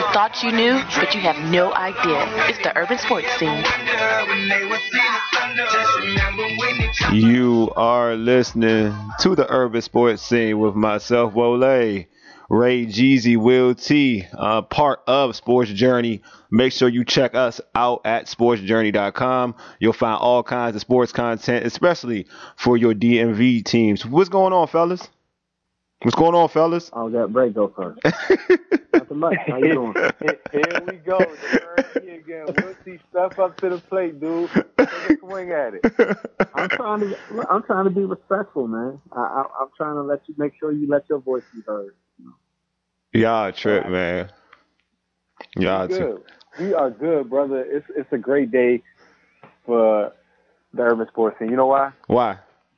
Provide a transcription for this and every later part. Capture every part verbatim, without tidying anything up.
Thought you knew, but you have no idea. It's the urban sports scene. You are listening to the urban sports scene with myself, Wole, Ray, Jeezy, Will T, uh, part of Sports Journey. Make sure you check us out at sports journey dot com. You'll find all kinds of sports content, especially for your D M V teams. What's going on, fellas? What's going on, fellas? I'll let Bray go first. Nothing much. How you doing? Here we go. Jersey again. We'll see. Step up to the plate, dude. Take a swing at it. I'm trying to. I'm trying to be respectful, man. I, I, I'm trying to let you make sure you let your voice be heard. Y'all trip, man. Y'all good. trip. We are good, brother. It's it's a great day for the urban sports scene. You know why? Why?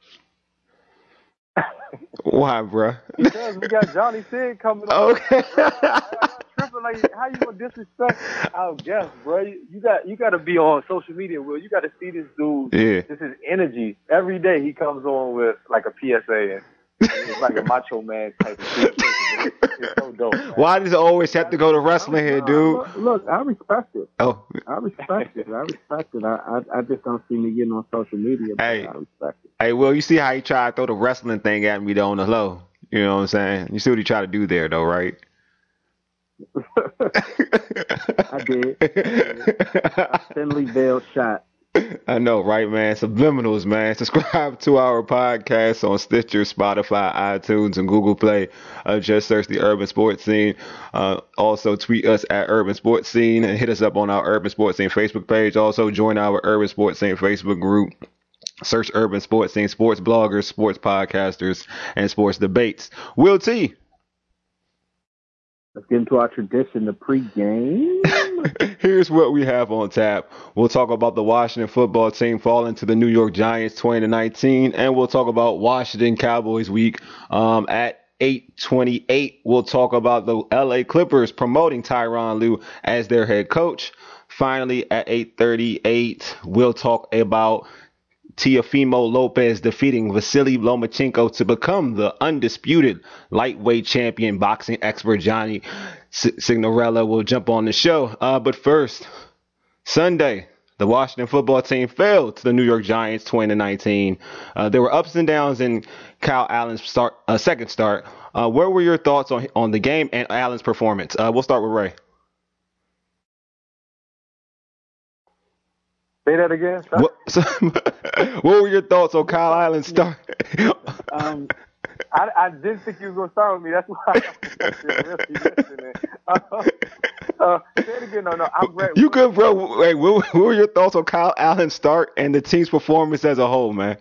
Why, bro? Because we got Johnny Sid coming on. Okay. Tripping like, how you gonna disrespect our guest, bro? You, you got you got to be on social media, Will. You got to see this dude. Yeah. This is energy. Every day he comes on with like a P S A and it's like a macho man type of shit. It's, it's so dope. Man. Why does it always have to go to wrestling here, dude? Look, look, I respect it. Oh. I respect it. I respect it. I, I, I just don't see me getting on social media, but Hey. I respect it. Hey, Will, you see how he tried to throw the wrestling thing at me, though, on the low? You know what I'm saying? You see what he tried to do there, though, right? I did. A thinly veiled shot. I know, right, man? Subliminals, man. Subscribe to our podcast on Stitcher, Spotify, iTunes, and Google Play. Uh, just search the Urban Sports Scene. Uh, also, tweet us at Urban Sports Scene and hit us up on our Urban Sports Scene Facebook page. Also, join our Urban Sports Scene Facebook group. Search Urban Sports Scene, sports bloggers, sports podcasters, and sports debates. Will T. Let's get into our tradition, the pregame. Here's what we have on tap. We'll talk about the Washington football team falling to the New York Giants twenty nineteen, and we'll talk about Washington Cowboys week um, at eight twenty-eight. We'll talk about the L A Clippers promoting Tyronn Lue as their head coach. Finally, at eight thirty-eight, we'll talk about Teofimo Lopez defeating Vasily Lomachenko to become the undisputed lightweight champion. Boxing expert Johnny Signorella will jump on the show. Uh, but first, Sunday, the Washington football team fell to the New York Giants twenty nineteen. Uh, there were ups and downs in Kyle Allen's start, uh, second start. Uh, where were your thoughts on on the game and Allen's performance? Uh, we'll start with Ray. Say that again. What, so, what were your thoughts on Kyle Allen's start? um, I, I didn't think you were going to start with me. That's why I'm really listening. Uh, uh, say it again. No, no. I'm great. You good, bro? Wait, what, what were your thoughts on Kyle Allen's start and the team's performance as a whole, man?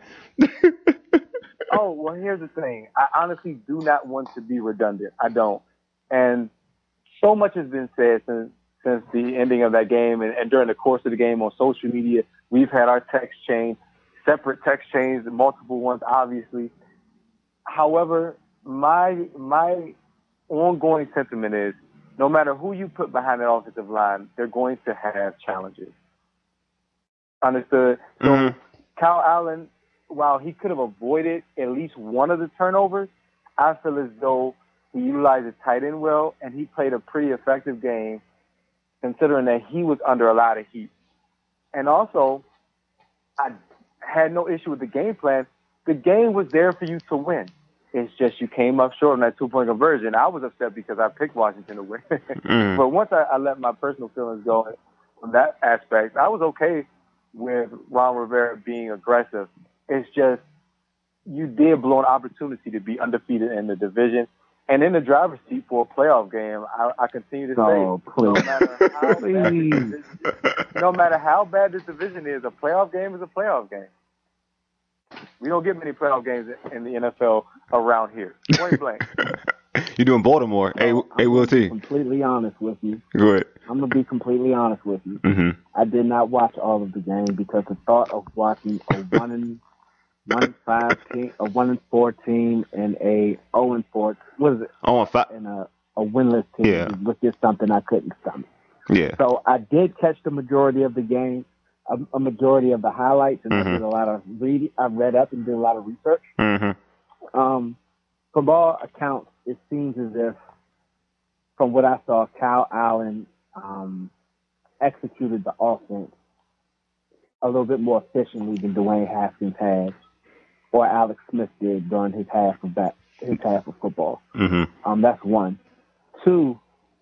Oh, well, here's the thing. I honestly do not want to be redundant. I don't. And so much has been said since since the ending of that game and, and during the course of the game on social media. We've had our text chain, separate text chains, multiple ones, obviously. However, my my ongoing sentiment is no matter who you put behind that offensive line, they're going to have challenges. Understood? So Mm-hmm. Kyle Allen, while he could have avoided at least one of the turnovers, I feel as though he utilized his tight end well, and he played a pretty effective game considering that he was under a lot of heat. And also, I had no issue with the game plan. The game was there for you to win. It's just you came up short on that two-point conversion. I was upset because I picked Washington to win. mm. But once I, I let my personal feelings go from that aspect, I was okay with Ron Rivera being aggressive. It's just you did blow an opportunity to be undefeated in the division. And in the driver's seat for a playoff game, I, I continue to say, oh, no matter how bad this division, no matter how bad this division is, a playoff game is a playoff game. We don't get many playoff games in the N F L around here. Point blank. You're doing Baltimore. Hey, I'm hey, Will T. Completely honest with you. Go ahead. I'm gonna be completely honest with you. Mm-hmm. I did not watch all of the game because the thought of watching a one and one and five team, a one and four team, and a zero and four. What is it? Oh, and five. And a, a winless team Yeah. was just something I couldn't stomach. Yeah. So I did catch the majority of the game, a, a majority of the highlights, and mm-hmm. I did a lot of reading. I read up and did a lot of research. Mm-hmm. Um, from all accounts, it seems as if from what I saw, Kyle Allen um, executed the offense a little bit more efficiently than Dwayne Haskins had, or Alex Smith did during his half of that his half of football. Mm-hmm. Um, that's one. Two,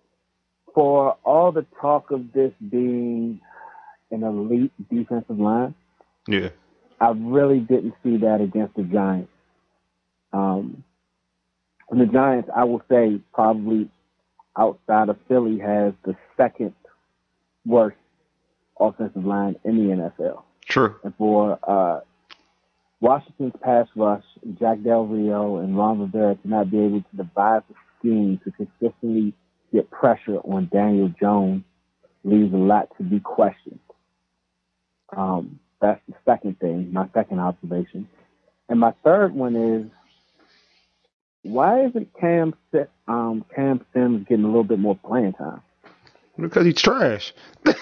for all the talk of this being an elite defensive line, Yeah. I really didn't see that against the Giants. Um, and the Giants, I will say, probably outside of Philly, has the second worst offensive line in the N F L. True. And for uh, Washington's pass rush, Jack Del Rio and Ron Rivera to not be able to devise a scheme to consistently get pressure on Daniel Jones leaves a lot to be questioned. Um, that's the second thing, my second observation. And my third one is, why isn't Cam um, Cam Sims getting a little bit more playing time? Because he's trash. He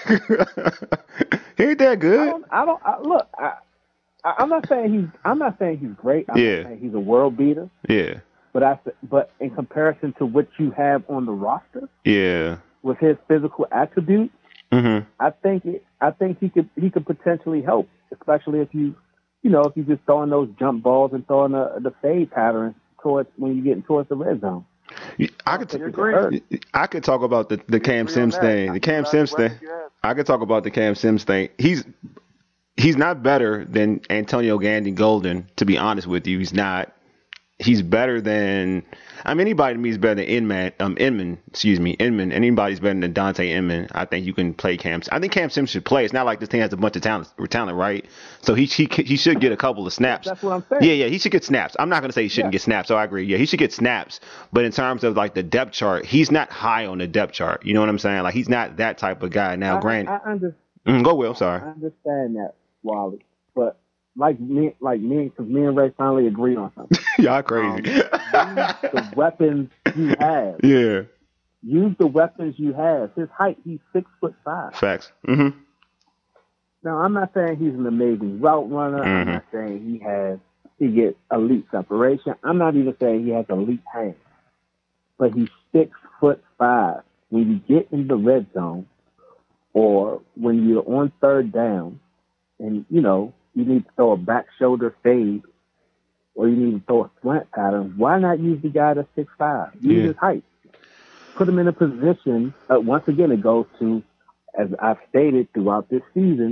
ain't that I good. don't. I don't I, look. I, I, I'm not saying he's. I'm not saying he's great. I'm Yeah. not saying he's a world beater. Yeah. But I. But in comparison to what you have on the roster Yeah. with his physical attributes, Mm-hmm. I think it. I think he could. He could potentially help, especially if you, you know, if you just throwing those jump balls and throwing the, the fade patterns towards when you get towards the red zone. I could. think You it's agree? hurt. I could talk about the, the Cam agree on Sims that? thing. The Cam That's Sims what thing. you have. I could talk about the Cam Sims thing. He's he's not better than Antonio Gandy Golden, to be honest with you. He's not. He's better than. I mean, anybody to me is better than Inman. Um, Inman, excuse me, Inman. Anybody's better than Dante Inman. I think you can play Cam. I think Cam Sims should play. It's not like this thing has a bunch of talent, talent, right? So he he he should get a couple of snaps. That's what I'm saying. Yeah, yeah, he should get snaps. I'm not gonna say he shouldn't Yeah. get snaps. So I agree. Yeah, he should get snaps. But in terms of like the depth chart, he's not high on the depth chart. You know what I'm saying? Like he's not that type of guy. Now, I, granted, I, under, mm, go Will. I Sorry. understand that, Wally, but like me, like me, because me and Ray finally agreed on something. Y'all crazy. Um, use the weapons you have. Yeah. Use the weapons you have. His height, he's six foot five. Facts. Mm-hmm. Now, I'm not saying he's an amazing route runner. I'm Mhm. not saying he has he gets elite separation. I'm not even saying he has elite hands. But he's six foot five. When you get in the red zone, or when you're on third down, and you know you need to throw a back shoulder fade, or you need to throw a slant pattern, why not use the guy that's six five? Use Yeah. his height. Put him in a position. Uh, once again, it goes to, as I've stated throughout this season,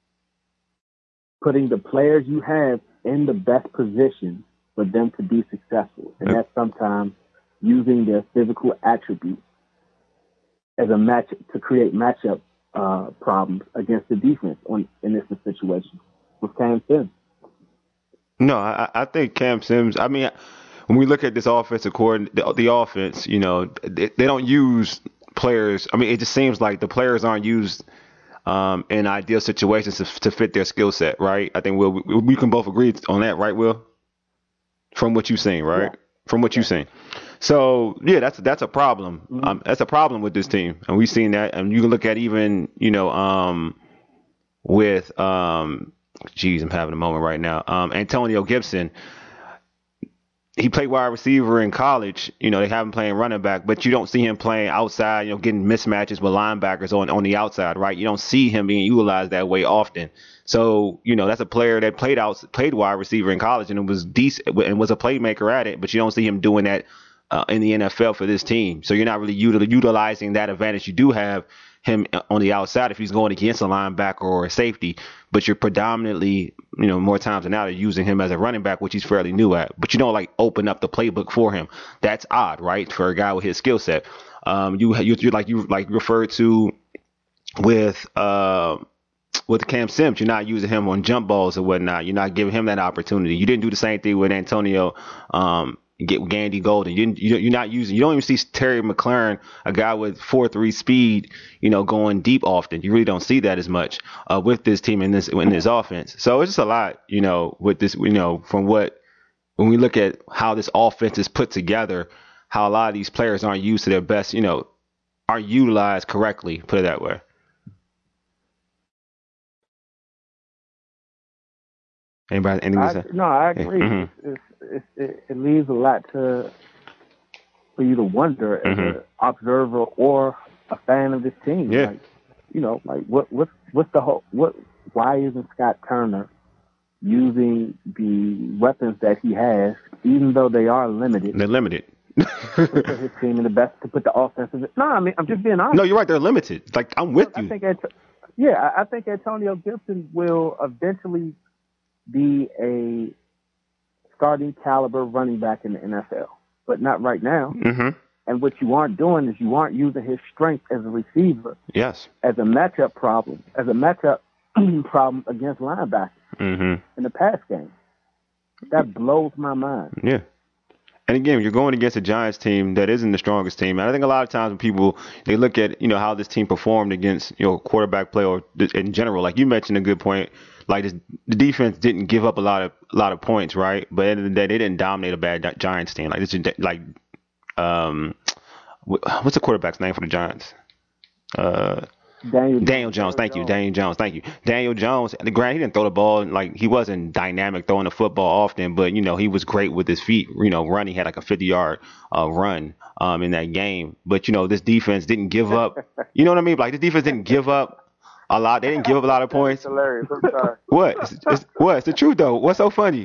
putting the players you have in the best position for them to be successful. And that's sometimes using their physical attributes as a match to create matchup uh, problems against the defense on, in this situation with Cam Sims. No, I, I think Cam Sims. I mean, when we look at this offensive coordinator, the, the offense, you know, they, they don't use players. I mean, it just seems like the players aren't used um, in ideal situations to, to fit their skill set, right? I think Will, we, we can both agree on that, right, Will? From what you've seen, right? Yeah. From what you've seen. So yeah, that's that's a problem. Mm-hmm. Um, that's a problem with this team, and we've seen that. And you can look at even, you know, um, with um. Geez, I'm having a moment right now. Um, Antonio Gibson, he played wide receiver in college. You know, they have him playing running back, but you don't see him playing outside, you know, getting mismatches with linebackers on, on the outside, right? You don't see him being utilized that way often. So, you know, that's a player that played out, played wide receiver in college and it was decent and was a playmaker at it, but you don't see him doing that uh, in the N F L for this team. So you're not really util- utilizing that advantage you do have him on the outside if he's going against a linebacker or a safety, but you're predominantly, you know, more times than not using him as a running back, which he's fairly new at, but you don't like open up the playbook for him. That's odd, right? For a guy with his skill set. Um, you, you, you like you like referred to with, uh, with Cam Sims, you're not using him on jump balls or whatnot. You're not giving him that opportunity. You didn't do the same thing with Antonio, um, get Gandy Golden. You didn't, you, you're not using, you don't even see Terry McLaurin, a guy with four three speed, you know, going deep often. You really don't see that as much uh, with this team in this in this offense. So it's just a lot, you know, with this, you know, from what, when we look at how this offense is put together, how a lot of these players aren't used to their best, you know, aren't utilized correctly, put it that way. Anybody, anything to I, say? no, I agree. Mhm. It's, it's, it's, it, it leaves a lot to for you to wonder as Mm-hmm. an observer or a fan of this team. Yeah. Like, you know, like what what what's the whole what? Why isn't Scott Turner using the weapons that he has, even though they are limited, They're limited. to put his team in the best to put the offensive? No, I mean I'm just being honest. No, you're right. They're limited. Like, I'm with I you. think Ant- yeah, I I think Antonio Gibson will eventually be a starting caliber running back in the N F L, but not right now. Mm-hmm. And what you aren't doing is you aren't using his strength as a receiver Yes. as a matchup problem, as a matchup problem against linebackers Mm-hmm. in the pass game. That blows my mind. Yeah. And again, you're going against a Giants team that isn't the strongest team. And I think a lot of times when people, they look at, you know, how this team performed against, you know, quarterback play or th- in general, like you mentioned a good point, like this, the defense didn't give up a lot of, a lot of points, right? But at the end of the day, they didn't dominate a bad Gi- Giants team. Like this is like, um, wh- what's the quarterback's name for the Giants? Uh, Daniel, Daniel Jones, thank you. Daniel Jones, thank you. Daniel Jones, the grant he didn't throw the ball, like he wasn't dynamic throwing the football often, but you know, he was great with his feet, you know, running. He had like a fifty yard uh, run um in that game. But you know, this defense didn't give up. You know what I mean? Like this defense didn't give up a lot. They didn't give up a lot of points. That's hilarious. I'm sorry. What? It's, it's, what? It's the truth though. What's so funny?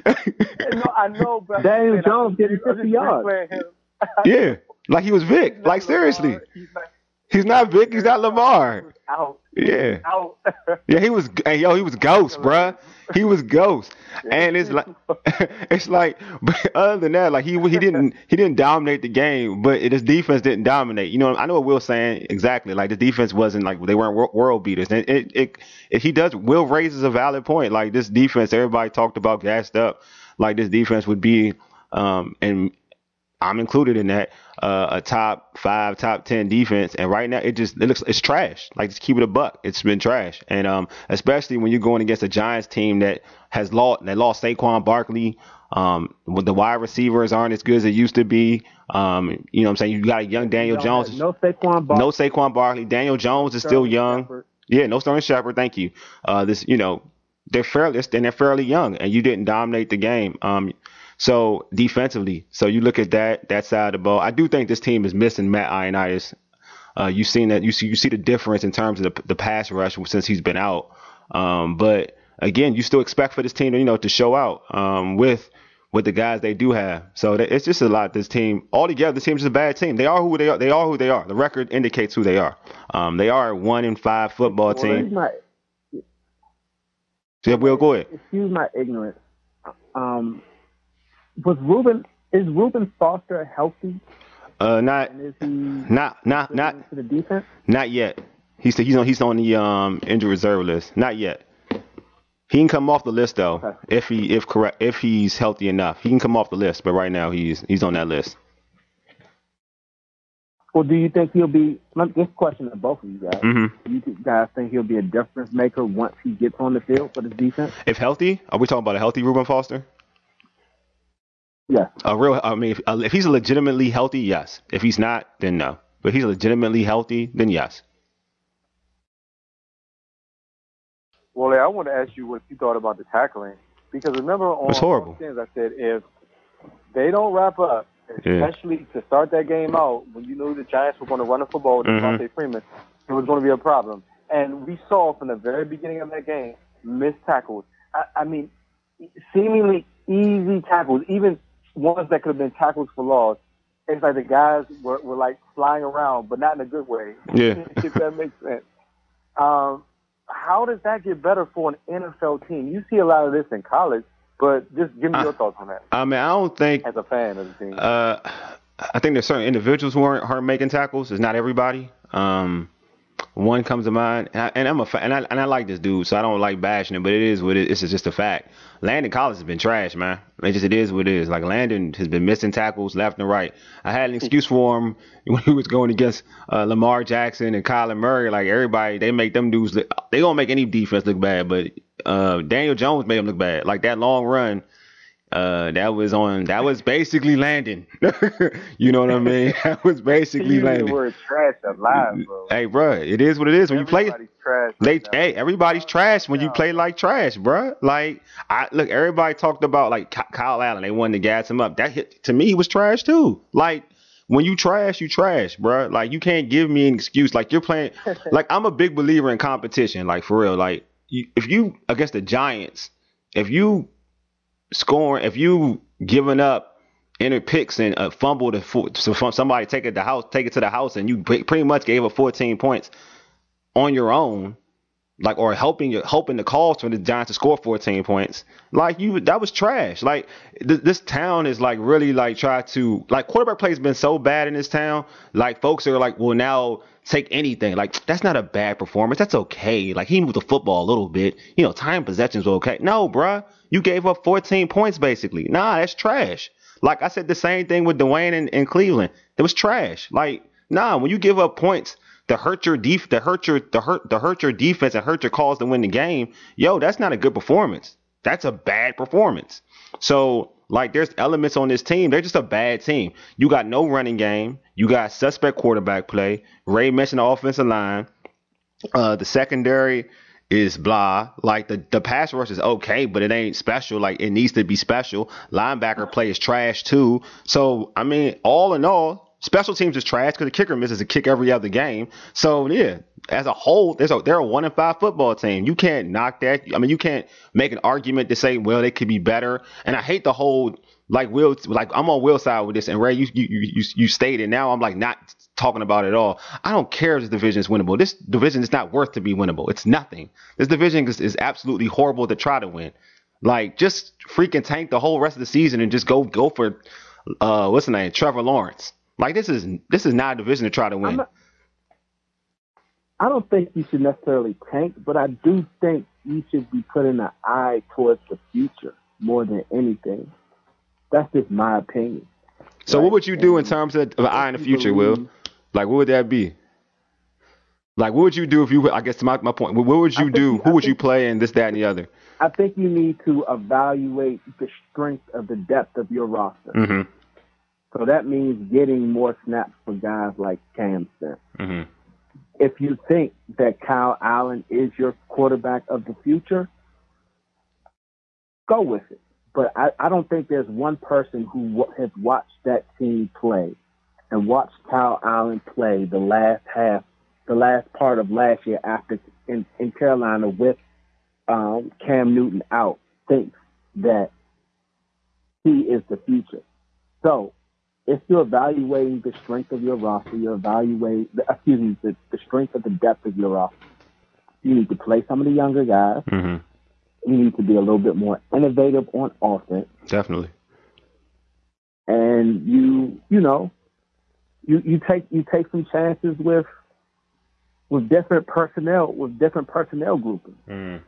no, I know, but Daniel man, Jones I'm getting just- I'm fifty just yards. replaying him. Yeah. Like he was Vic. He's not Like seriously. Lamar. He's not He's not Vic, he's not Lamar. out. Yeah. Out. Yeah, he was. Hey, yo, he was ghost, bruh. He was ghost, and it's like, it's like. But other than that, like he he didn't he didn't dominate the game, but it, his defense didn't dominate. You know, I know what Will's saying exactly. Like the defense wasn't like they weren't wor- world beaters, and it, it it he does. Will raises a valid point. Like this defense, everybody talked about gassed up. Like this defense would be, um, and I'm included in that, uh, a top five, top ten defense. And right now it just, it looks, it's trash. Like just keep it a buck. It's been trash. And, um, especially when you're going against a Giants team that has lost, they lost Saquon Barkley. Um, when the wide receivers aren't as good as they used to be. Um, you know what I'm saying? You got a young Daniel No, Jones. no Saquon Barkley. No Saquon Barkley. Daniel Jones is still Sterling young. Shepard. Yeah, no Sterling Shepard. Thank you. Uh, this, you know, they're fairly, and they're fairly young, and you didn't dominate the game. Um, so defensively, so you look at that that side of the ball. I do think this team is missing Matt Ioannidis. Uh, you've seen that. You see, you see the difference in terms of the, the pass rush since he's been out. Um, but again, you still expect for this team, you know, to show out um, with with the guys they do have. So that, it's just a lot. This team altogether, this team's just a bad team. They are who they are. They are who they are. The record indicates who they are. Um, they are a one in five football Well, team. excuse my, Yeah, Will, go ahead. excuse my ignorance. Um, was Reuben is Reuben Foster healthy? Uh, not, And is he not, not, not, to the defense? not yet. He's he's on he's on the um injured reserve list. Not yet. He can come off the list though Okay. if he if correct if he's healthy enough. He can come off the list, but right now he's he's on that list. Well, do you think he'll be? let- This question to both of you guys. Mm-hmm. Do you guys think he'll be a difference maker once he gets on the field for the defense? If healthy, are we talking about a healthy Reuben Foster? Yes. A real, I mean, if, uh, if he's legitimately healthy, yes. If he's not, then no. But if he's legitimately healthy, then yes. Well, I want to ask you what you thought about the tackling. Because remember on It's horrible. Skins, I said if they don't wrap up, Yeah. especially to start that game out, when you knew the Giants were going to run the football with Mhm. Devontae Freeman, it was going to be a problem. And we saw from the very beginning of that game, missed tackles. I, I mean, seemingly easy tackles, even ones that could have been tackles for loss. It's like the guys were, were like flying around, but not in a good way. Yeah. If that makes sense. Um, how does that get better for an N F L team? You see a lot of this in college, but just give me Uh, your thoughts on that I mean, I don't think. as a fan of the team. Uh, I think there's certain individuals who aren't, aren't making tackles. It's not everybody. Um, one comes to mind, and, I, and I'm a fa- and I, and I like this dude, so I don't like bashing him, but it is what it is. It's just a fact. Landon Collins has been trash, man. It just it is what it is. Like Landon has been missing tackles left and right. I had an excuse for him when he was going against uh, Lamar Jackson and Kyler Murray. Like everybody, they make them dudes. Look, they gonna make any defense look bad, but uh, Daniel Jones made him look bad. Like that long run. Uh, that was on. That was basically Landon. You know what I mean? That was basically You use the Landon. word trash a lot, bro. Hey, bro, it is what it is when you play. Everybody's trash. They, right now. hey, everybody's trash when you play like trash, bro. Like, I look, everybody talked about like Ky- Kyle Allen. They wanted to gas him up. That hit to me, he was trash too. Like, when you trash, you trash, bro. Like, you can't give me an excuse. Like, you're playing. Like, I'm a big believer in competition. Like, for real. Like, you, if you against the Giants, if you scoring, if you giving up inner picks and a fumble to so from somebody take it to the house, take it to the house, and you pretty much gave up fourteen points on your own. Like, or helping you, hoping the cause for the Giants to score fourteen points. Like, you, that was trash. Like, th- this town is like really like try to like quarterback play has been so bad in this town. Like, folks are like, will now take anything. Like, that's not a bad performance. That's okay. Like, he moved the football a little bit. You know, time possessions were okay. No, bruh, you gave up fourteen points basically. Nah, that's trash. Like I said, the same thing with Dwayne in, in Cleveland. It was trash. Like, nah, when you give up points to hurt your def to hurt your to hurt to hurt your defense and hurt your cause to win the game, yo, that's not a good performance. That's a bad performance. So, like, there's elements on this team. They're just a bad team. You got no running game. You got suspect quarterback play. Ray mentioned the offensive line. Uh, the secondary is blah. Like, the, the pass rush is okay, but it ain't special. Like, it needs to be special. Linebacker play is trash too. So, I mean, all in all, special teams is trash because the kicker misses a kick every other game. So, yeah, as a whole, there's a, they're a one and five football team. You can't knock that. I mean, you can't make an argument to say, well, they could be better. And I hate the whole, like, Will, like, I'm on Will's side with this. And Ray, you you you you stated. Now I'm like not talking about it at all. I don't care if this division is winnable. This division is not worth to be winnable. It's nothing. This division is, is absolutely horrible to try to win. Like, just freaking tank the whole rest of the season and just go go for uh what's the name, Trevor Lawrence. Like, this is this is not a division to try to win. Not, I don't think you should necessarily tank, but I do think you should be putting an eye towards the future more than anything. That's just my opinion. So right? What would you do in terms of, of an eye in the future, Will? Like, what would that be? Like, what would you do if you, I guess to my, my point, what would you do? You, Who I would you play in this, that, and the other? I think you need to evaluate the strength of the depth of your roster. Mm-hmm. So that means getting more snaps for guys like Cam Smith. Mm-hmm. If you think that Kyle Allen is your quarterback of the future, go with it. But I, I don't think there's one person who w- has watched that team play and watched Kyle Allen play the last half, the last part of last year after in, in Carolina with um, Cam Newton out, thinks that he is the future. So, if you're evaluating the strength of your roster, you're evaluating, excuse me, the, the strength of the depth of your roster, you need to play some of the younger guys. Mm-hmm. You need to be a little bit more innovative on offense. Definitely. And you, you know, you, you take you take some chances with with different personnel, with different personnel groupings. Mm.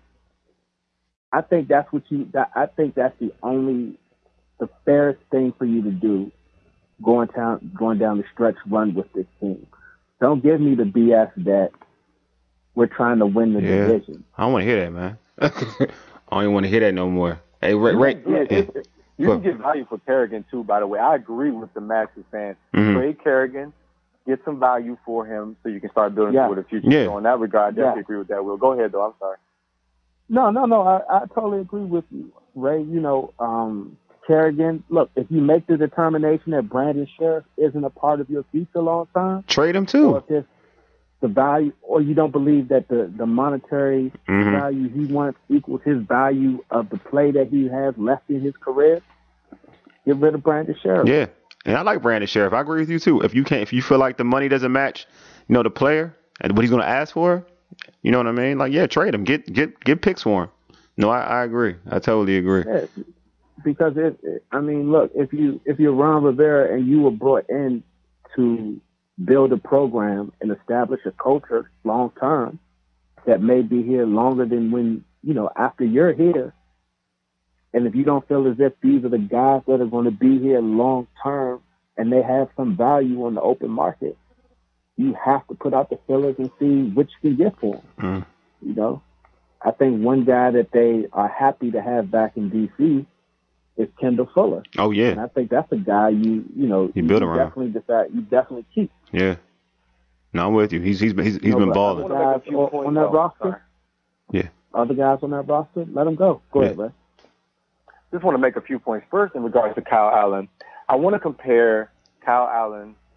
I think that's what you. That, I think that's the only, the fairest thing for you to do. Going down, going down the stretch run with this team. Don't give me the B S that we're trying to win the yeah. division. I don't want to hear that, man. I don't even want to hear that no more. Hey, Ray, Ray, yeah, yeah. yeah. You can get value for Kerrigan too. By the way, I agree with the Max's fan. Mm-hmm. Trade Kerrigan, get some value for him, so you can start building yeah. for the future. Yeah. So in that regard, I definitely yeah. agree with that. Will, go ahead though. I'm sorry. No, no, no. I, I totally agree with you, Ray. You know. Um, Kerrigan, look, if you make the determination that Brandon Sheriff isn't a part of your future long term, trade him too. Or if it's the value, or you don't believe that the, the monetary mm-hmm. value he wants equals his value of the play that he has left in his career, get rid of Brandon Sheriff. Yeah, and I like Brandon Sheriff. I agree with you too. If you can't, if you feel like the money doesn't match, you know, the player and what he's going to ask for, you know what I mean? Like, yeah, trade him. Get get get picks for him. No, I, I agree. I totally agree. Yeah. Because it, it, I mean, look, if you if you're Ron Rivera and you were brought in to build a program and establish a culture long term that may be here longer than when, you know, after you're here, and if you don't feel as if these are the guys that are going to be here long term and they have some value on the open market, you have to put out the fillers and see what you can get for them. Mm. You know, I think one guy that they are happy to have back in D C is Kendall Fuller. Oh yeah, and I think that's a guy you you know you, you build around. definitely decide you definitely keep. Yeah, no, I'm with you. He's he's he's, he's you know, been balling. Guys on, on that roster, yeah. Other guys on that roster, let them go. Go yeah. ahead, man. Just want to make a few points. First, in regards to Kyle Allen, I want to compare Kyle Allen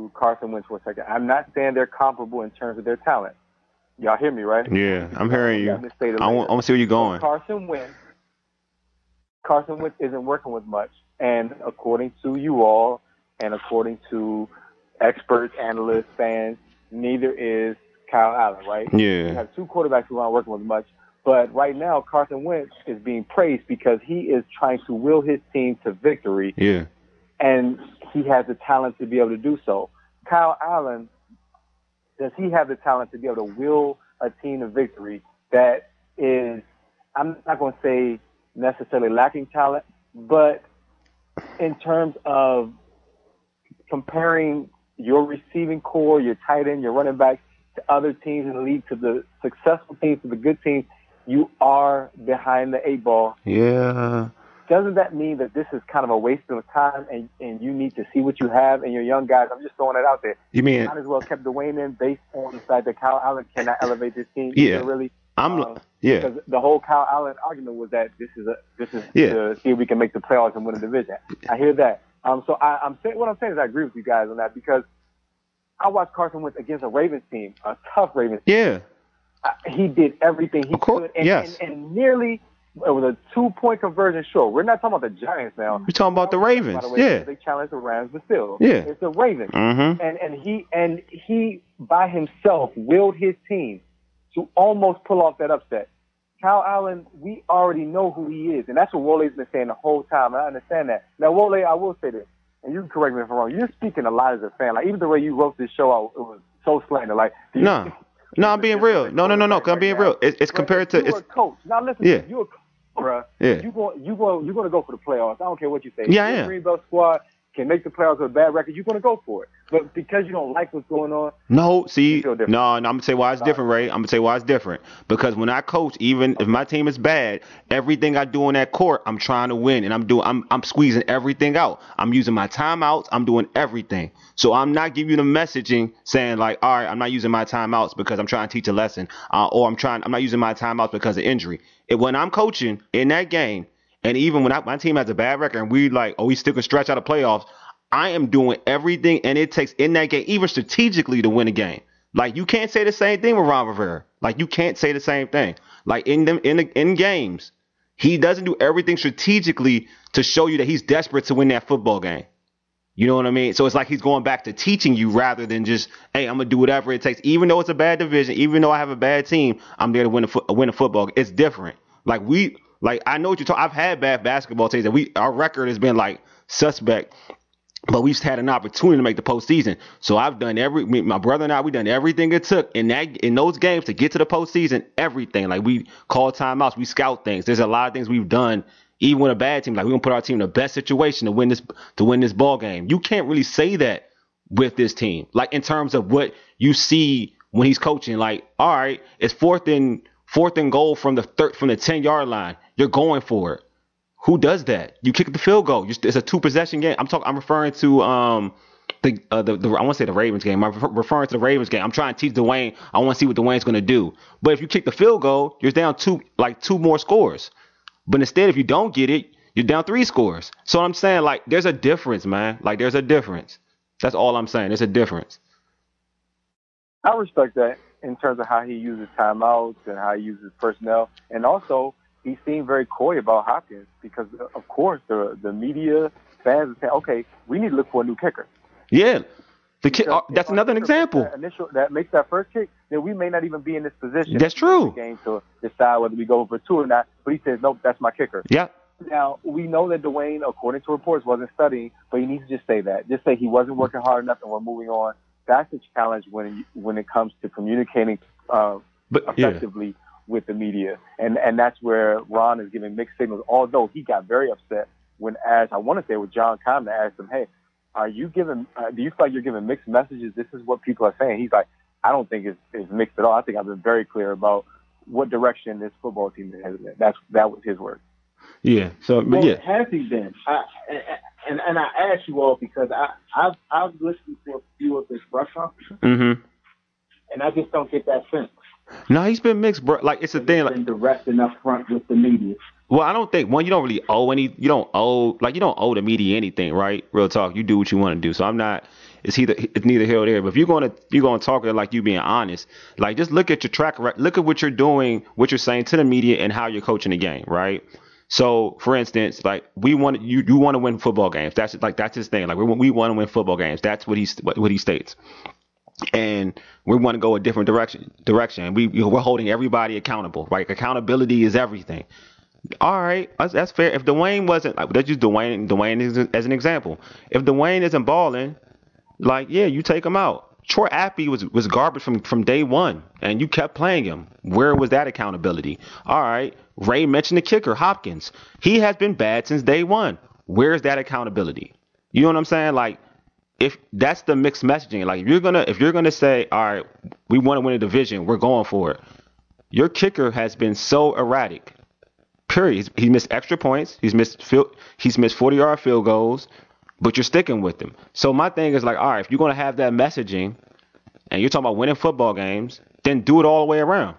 to Carson Wentz for a second. I'm not saying they're comparable in terms of their talent. Y'all hear me, right? Yeah, I'm hearing you. I want, I want to see where you're going. Carson Wentz, Carson Wentz isn't working with much. And according to you all, and according to experts, analysts, fans, neither is Kyle Allen, right? Yeah. You have two quarterbacks who aren't working with much. But right now, Carson Wentz is being praised because he is trying to will his team to victory. Yeah. And he has the talent to be able to do so. Kyle Allen, does he have the talent to be able to will a team to victory that is, I'm not going to say necessarily lacking talent, but in terms of comparing your receiving core, your tight end, your running back to other teams in the league, to the successful teams, to the good teams, you are behind the eight ball. Yeah. Doesn't that mean that this is kind of a waste of time and, and you need to see what you have in your young guys? I'm just throwing it out there. You mean might as well kept Dwayne in based on the fact that Kyle Allen cannot elevate this team. Yeah. Really. I'm um, yeah. Because the whole Kyle Allen argument was that this is a this is Yeah. to see if we can make the playoffs and win a division. I hear that. Um. So I, I'm saying what I'm saying is I agree with you guys on that because I watched Carson Wentz against a Ravens team, a tough Ravens team. Yeah. I, he did everything he Of course, could, and, yes. and, and nearly it was a two-point conversion. Sure, we're not talking about the Giants now. We're talking about the Ravens. By the way, Yeah. they challenged the Rams, but still, Yeah. it's the Ravens. Mm-hmm. And and he and he by himself willed his team to almost pull off that upset. Kyle Allen, we already know who he is, and that's what Wole's been saying the whole time. And I understand that. Now, Wole, I will say this, and you can correct me if I'm wrong. You're speaking a lot as a fan. Like even the way you wrote this show out, it was so slander. Like do you No. think- No, I'm being real. No, no, no, no. 'Cause I'm being real. It's, it's compared to You're it's a coach. Now listen, Yeah. you're a coach, bruh. Yeah. You going you going you're going to go for the playoffs. I don't care what you say. Yeah, I If your am. Green Belt squad can make the playoffs with a bad record, you're going to go for it. But because you don't like what's going on, No, see, You feel different. no, no, I'm gonna say why it's different, Ray. I'm gonna say why it's different because when I coach, even if my team is bad, everything I do on that court, I'm trying to win, and I'm doing, I'm, I'm squeezing everything out. I'm using my timeouts. I'm doing everything. So I'm not giving you the messaging saying like, all right, I'm not using my timeouts because I'm trying to teach a lesson, uh, or I'm trying, I'm not using my timeouts because of injury. If when I'm coaching in that game, and even when I, my team has a bad record, and we like, oh, we still can stretch out of playoffs. I am doing everything, and it takes in that game, even strategically, to win a game. Like you can't say the same thing with Ron Rivera. Like you can't say the same thing. Like in them in the, in games, he doesn't do everything strategically to show you that he's desperate to win that football game. You know what I mean? So it's like he's going back to teaching you rather than just, hey, I'm gonna do whatever it takes. Even though it's a bad division, even though I have a bad team, I'm there to win a fo- win a football. It's different. Like we, like I know what you're talking. I've had bad basketball teams, and we our record has been like suspect. But we've had an opportunity to make the postseason. So I've done every, me, my brother and I, we done everything it took in that in those games to get to the postseason. Everything, like we call timeouts, we scout things. There's a lot of things we've done, even with a bad team. Like we gonna put our team in the best situation to win this to win this ball game. You can't really say that with this team. Like in terms of what you see when he's coaching. Like, all right, it's fourth and fourth and goal from the third from the ten yard line. You're going for it. Who does that? You kick the field goal. You, it's a two possession game. I'm talking. I'm referring to um the uh, the, the I want to say the Ravens game. I'm refer- referring to the Ravens game. I'm trying to teach Dwayne. I want to see what Dwayne's going to do. But if you kick the field goal, you're down two like two more scores. But instead, if you don't get it, you're down three scores. So I'm saying like there's a difference, man. Like there's a difference. That's all I'm saying. There's a difference. I respect that in terms of how he uses timeouts and how he uses personnel, and also. He seemed very coy about Hopkins because, of course, the the media fans are saying, "Okay, we need to look for a new kicker." Yeah, the kick. Uh, that's if another example. That initial that makes that first kick, then we may not even be in this position. That's true. In the game to decide whether we go for two or not. But he says, "Nope, that's my kicker." Yeah. Now we know that Dwayne, according to reports, wasn't studying, but he needs to just say that. Just say he wasn't working hard enough, and we're moving on. That's a challenge when when it comes to communicating uh, but, effectively. Yeah. With the media, and and that's where Ron is giving mixed signals. Although he got very upset when asked, I want to say with John Conlon asked him, "Hey, are you giving? Uh, do you feel like you're giving mixed messages? This is what people are saying." He's like, "I don't think it's, it's mixed at all. I think I've been very clear about what direction this football team is headed in." That's that was his word. Yeah. So, but well, yeah. Has he been? I, and and I ask you all because I I've I've listened to a few of his press conferences, Mm-hmm. and I just don't get that sense. No, he's been mixed, bro. Like it's a thing. Like been direct and up front with the media. Well, I don't think one. You don't really owe any. You don't owe like you don't owe the media anything, right? Real talk. You do what you want to do. So I'm not. it's either it's neither here or there. But if you're gonna you're gonna talk it like you being honest, like just look at your track record, look at what you're doing, what you're saying to the media, and how you're coaching the game, right? So, for instance, like we want you you want to win football games. That's like that's his thing. Like we we want to win football games. That's what he what, what he states. And we want to go a different direction. Direction. We we're holding everybody accountable. Right? Accountability is everything. All right, that's, that's fair. If Dwayne wasn't, like, let's use Dwayne Dwayne as, as an example. If Dwayne isn't balling, like yeah, you take him out. Troy Apke was was garbage from from day one, and you kept playing him. Where was that accountability? All right. Ray mentioned the kicker, Hopkins. He has been bad since day one. Where's that accountability? You know what I'm saying? Like, if that's the mixed messaging, like if you're gonna if you're gonna say, all right, we want to win a division, we're going for it. Your kicker has been so erratic. Period. He's, he missed extra points. He's missed field, he's missed forty yard field goals, but you're sticking with him. So my thing is like, all right, if you're gonna have that messaging, and you're talking about winning football games, then do it all the way around.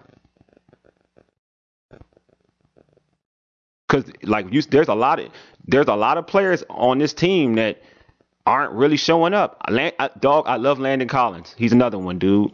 Because like you, there's a lot of there's a lot of players on this team that aren't really showing up. Land, I, dog, I love Landon Collins. He's another one, dude.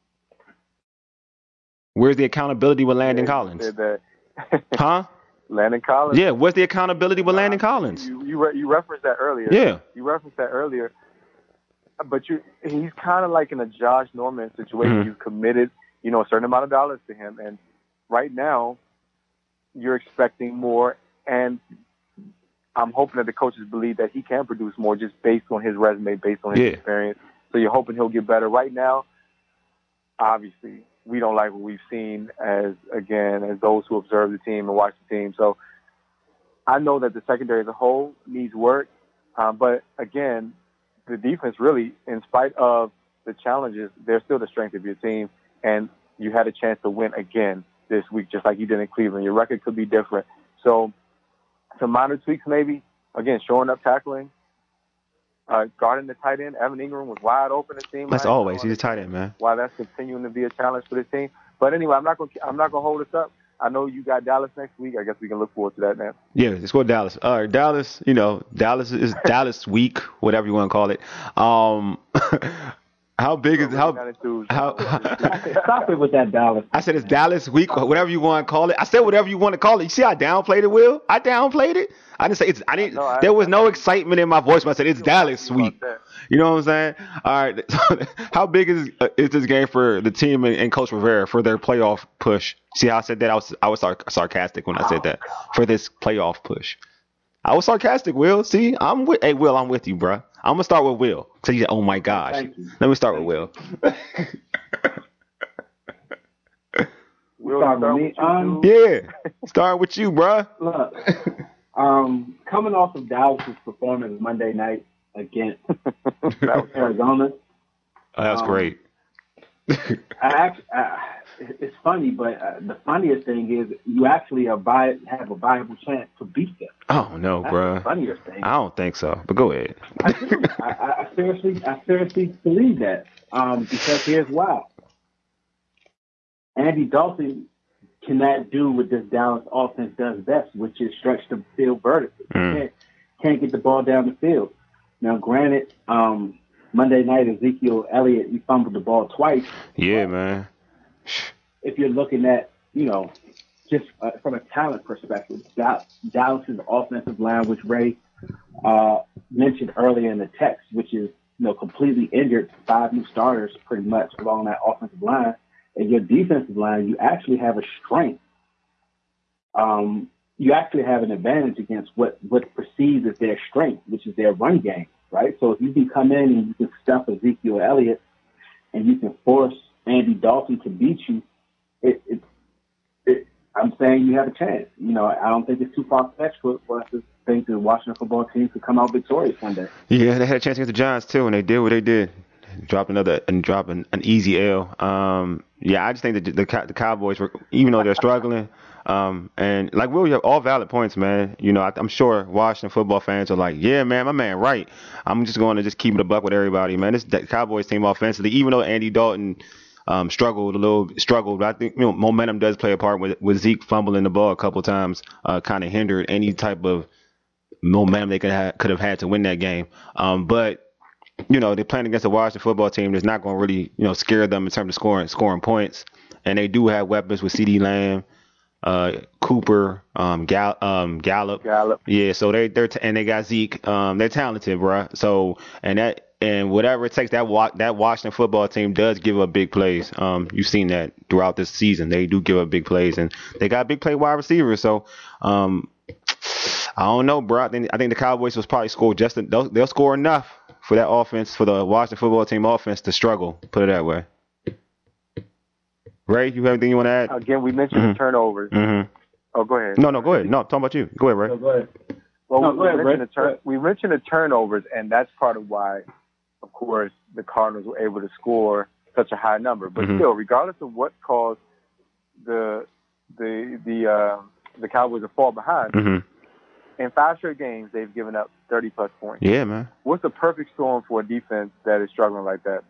Where's the accountability with Landon Yeah, Collins? that. Huh? Landon Collins. Yeah, where's the accountability with Landon Collins? You you, re- you referenced that earlier. Yeah. You referenced that earlier. But you he's kind of like in a Josh Norman situation. Mhm. You committed, you know, a certain amount of dollars to him, and right now you're expecting more, and I'm hoping that the coaches believe that he can produce more just based on his resume, based on his Yeah. experience. So you're hoping he'll get better. Right now, obviously, we don't like what we've seen as, again, as those who observe the team and watch the team. So I know that the secondary as a whole needs work. Um, but, again, the defense really, in spite of the challenges, they're still the strength of your team. And you had a chance to win again this week, just like you did in Cleveland. Your record could be different. So some minor tweaks maybe. Again, showing up, tackling, uh, guarding the tight end. Evan Ingram was wide open, it seemed That's like. always. He's a tight end, man. Why that's continuing to be a challenge for this team. But anyway, I'm not going I'm not going to hold us up. I know you got Dallas next week. I guess we can look forward to that now. Yeah, let's go Dallas. All right, Dallas, you know, Dallas is Dallas week, whatever you want to call it. Um, how big is how how? Stop it with that Dallas. I said it's Dallas week, or whatever you want to call it. I said whatever you want to call it. You see, I downplayed it, Will. I downplayed it. I didn't say it's. I didn't. No, I- there was no excitement in my voice when I said it's Dallas About week. that. You know what I'm saying? All right. How big is uh, is this game for the team and, and Coach Rivera for their playoff push? See how I said that? I was I was sar- sarcastic when I said that for this playoff push. I was sarcastic, Will. See, I'm with. Hey, Will, I'm with you, bro. I'm gonna start with Will. So you said, oh my gosh. Thank you. Let me start with Will. Will, Start start with me. with you, Um, dude. Yeah, start with you, bro. Look, um, coming off of Dallas's performance Monday night against Arizona, Oh, that was Um, great. I actually, I, it's funny, but uh, the funniest thing is you actually are vi- have a viable chance to beat them. Oh no, That's bro. the funniest thing. I don't think so, but go ahead. I, do. I, I I seriously, I seriously believe that. Um, because here's why. Andy Dalton cannot do what this Dallas offense does best, which is stretch the field vertically. Mm. Can't, can't get the ball down the field. Now, granted, um, Monday night Ezekiel Elliott, he fumbled the ball twice. Yeah, man. If you're looking at, you know, just uh, from a talent perspective, Dal- Dallas's offensive line, which Ray uh, mentioned earlier in the text, which is, you know, completely injured, five new starters pretty much along that offensive line. And your defensive line, you actually have a strength. Um, you actually have an advantage against what, what perceived as their strength, which is their run game, right? So if you can come in and you can stuff Ezekiel Elliott and you can force Andy Dalton to beat you, it, it, it, I'm saying you have a chance. You know, I don't think it's too far-fetched for, for us to think the Washington football team could come out victorious one day. Yeah, they had a chance against the Giants too, and they did what they did. Drop another and drop an, an easy L. Um, yeah, I just think that the, the the Cowboys were, even though they're struggling, um, and like Will, you have all valid points, man. You know, I, I'm sure Washington football fans are like, yeah, man, my man, right. I'm just going to just keep it a buck with everybody, man. This the Cowboys team offensively, even though Andy Dalton um, struggled a little, struggled, but I think you know momentum does play a part with with Zeke fumbling the ball a couple times, uh, kind of hindered any type of momentum they could have could have had to win that game. Um, but you know, they're playing against a Washington football team that's not going to really, you know, scare them in terms of scoring scoring points. And they do have weapons with CeeDee Lamb, uh, Cooper, um, Gall- um, Gallup. Gallup. Yeah, so they they're t- and they got Zeke. Um, they're talented, bro. So and that and whatever it takes, that wa- that Washington football team does give up big plays. Um, you've seen that throughout this season. They do give up big plays, and they got big play wide receivers. So, um, I don't know, bro. I think I think the Cowboys will probably score just they'll, they'll score enough for that offense, for the Washington football team offense to struggle. Put it that way. Ray, you have anything you want to add? Again, we mentioned Mhm. the turnovers. Mm-hmm. Oh, go ahead. No, no, go ahead. No, I'm talking about you. Go ahead, Ray. No, go ahead. Well, No, we, go ahead, mentioned Ray. the Go turn- ahead. we mentioned the turnovers, and that's part of why, of course, the Cardinals were able to score such a high number. But Mhm. still, regardless of what caused the the the uh, the Cowboys to fall behind, Mm-hmm. in five straight games they've given up thirty plus points. Yeah, man. What's the perfect storm for a defense that is struggling like that?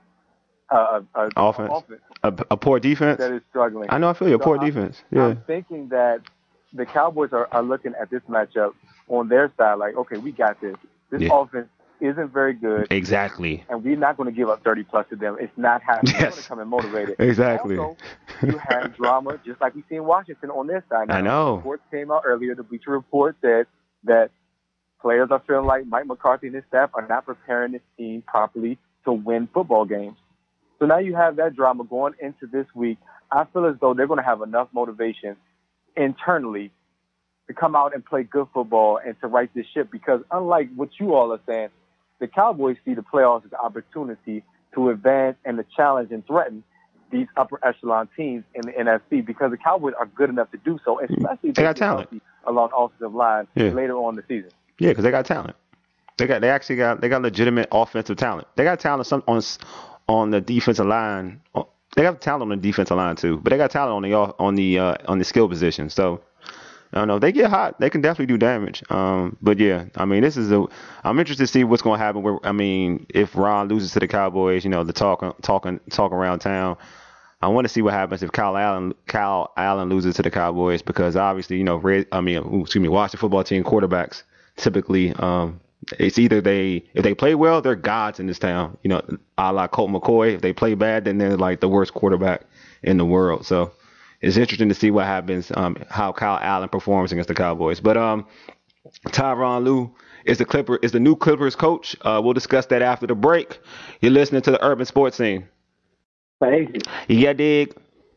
Uh, a, a, Offense. a offense A, a poor defense. that is struggling. I know. I feel you. A So poor I- defense. Yeah. I'm thinking that the Cowboys are, are looking at this matchup on their side like, okay, we got this. This Yeah. offense isn't very good, Exactly. and we're not going to give up thirty plus to them. It's not happening. They're going Yes. to come in motivated. Exactly. Also, you have drama, just like we see in Washington on their side now. I know. Reports came out earlier. The Bleacher Report said that players are feeling like Mike McCarthy and his staff are not preparing this team properly to win football games. So now you have that drama going into this week. I feel as though they're going to have enough motivation internally to come out and play good football and to right this ship, because unlike what you all are saying, the Cowboys see the playoffs as an opportunity to advance and to challenge and threaten these upper echelon teams in the N F C, because the Cowboys are good enough to do so, especially if They they got get talent. healthy along the offensive line Yeah. later on in the season. Yeah, because they got talent. They got. They actually got. They got legitimate offensive talent. They got talent some on on the defensive line. They got talent on the defensive line too, but they got talent on the on the uh, on the skill position. So I don't know. If they get hot, they can definitely do damage. Um, but yeah, I mean, this is a. I'm interested to see what's going to happen. Where I mean, if Ron loses to the Cowboys, you know, the talk talking talk around town. I want to see what happens if Kyle Allen Kyle Allen loses to the Cowboys, because obviously, you know, Red, I mean, ooh, excuse me, Washington football team quarterbacks typically, um, it's either they if they play well, they're gods in this town. You know, a la Colt McCoy. If they play bad, then they're like the worst quarterback in the world. So it's interesting to see what happens, um, how Kyle Allen performs against the Cowboys. But um, Tyronn Lue is the Clipper is the new Clippers coach. Uh, we'll discuss that after the break. You're listening to the Urban Sports Scene. Thank you. Yeah, dig.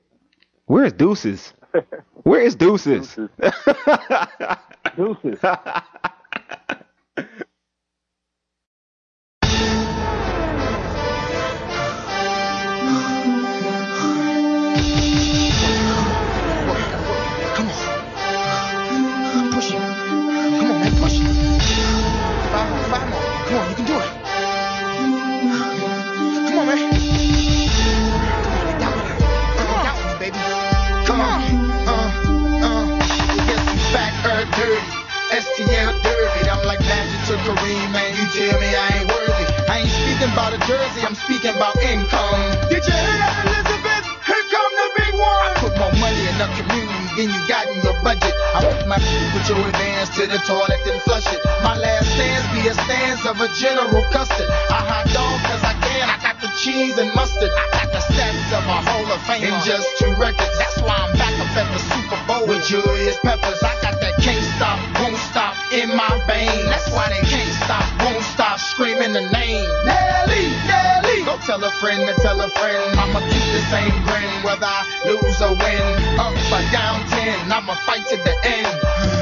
Where is Deuces? Where is Deuces? Deuces. Deuces. Come on. Push it. Come on, man, push it. Five more, five more. Come on, you can do it. Come on, man. Come on, get down here. Come on, down with me, baby. Come on. Uh, uh. Guess who's back, Earth dirty. S T L dirty. I'm like Magic to Kareem, man. You tell me I ain't worthy. I ain't speaking about a jersey, I'm speaking about income. Did you hear that, Elizabeth? Here come the big one. I put more money in the community than you got in your budget. I put my put your advance to the toilet and flush it. My last stance be a stance of a General Custard. I hot dog cause I can. I got the cheese and mustard. I got the stats of a Hall of Fame in just two records. That's why I'm back up at the Super Bowl with Julius Peppers. I got that can't stop, won't stop in my veins. That's why they can't stop, won't stop screaming the name. Nelly, Nelly. Go tell a friend to tell a friend. I'ma keep the same grin whether I lose or win. Up or down ten, I'ma fight to the end.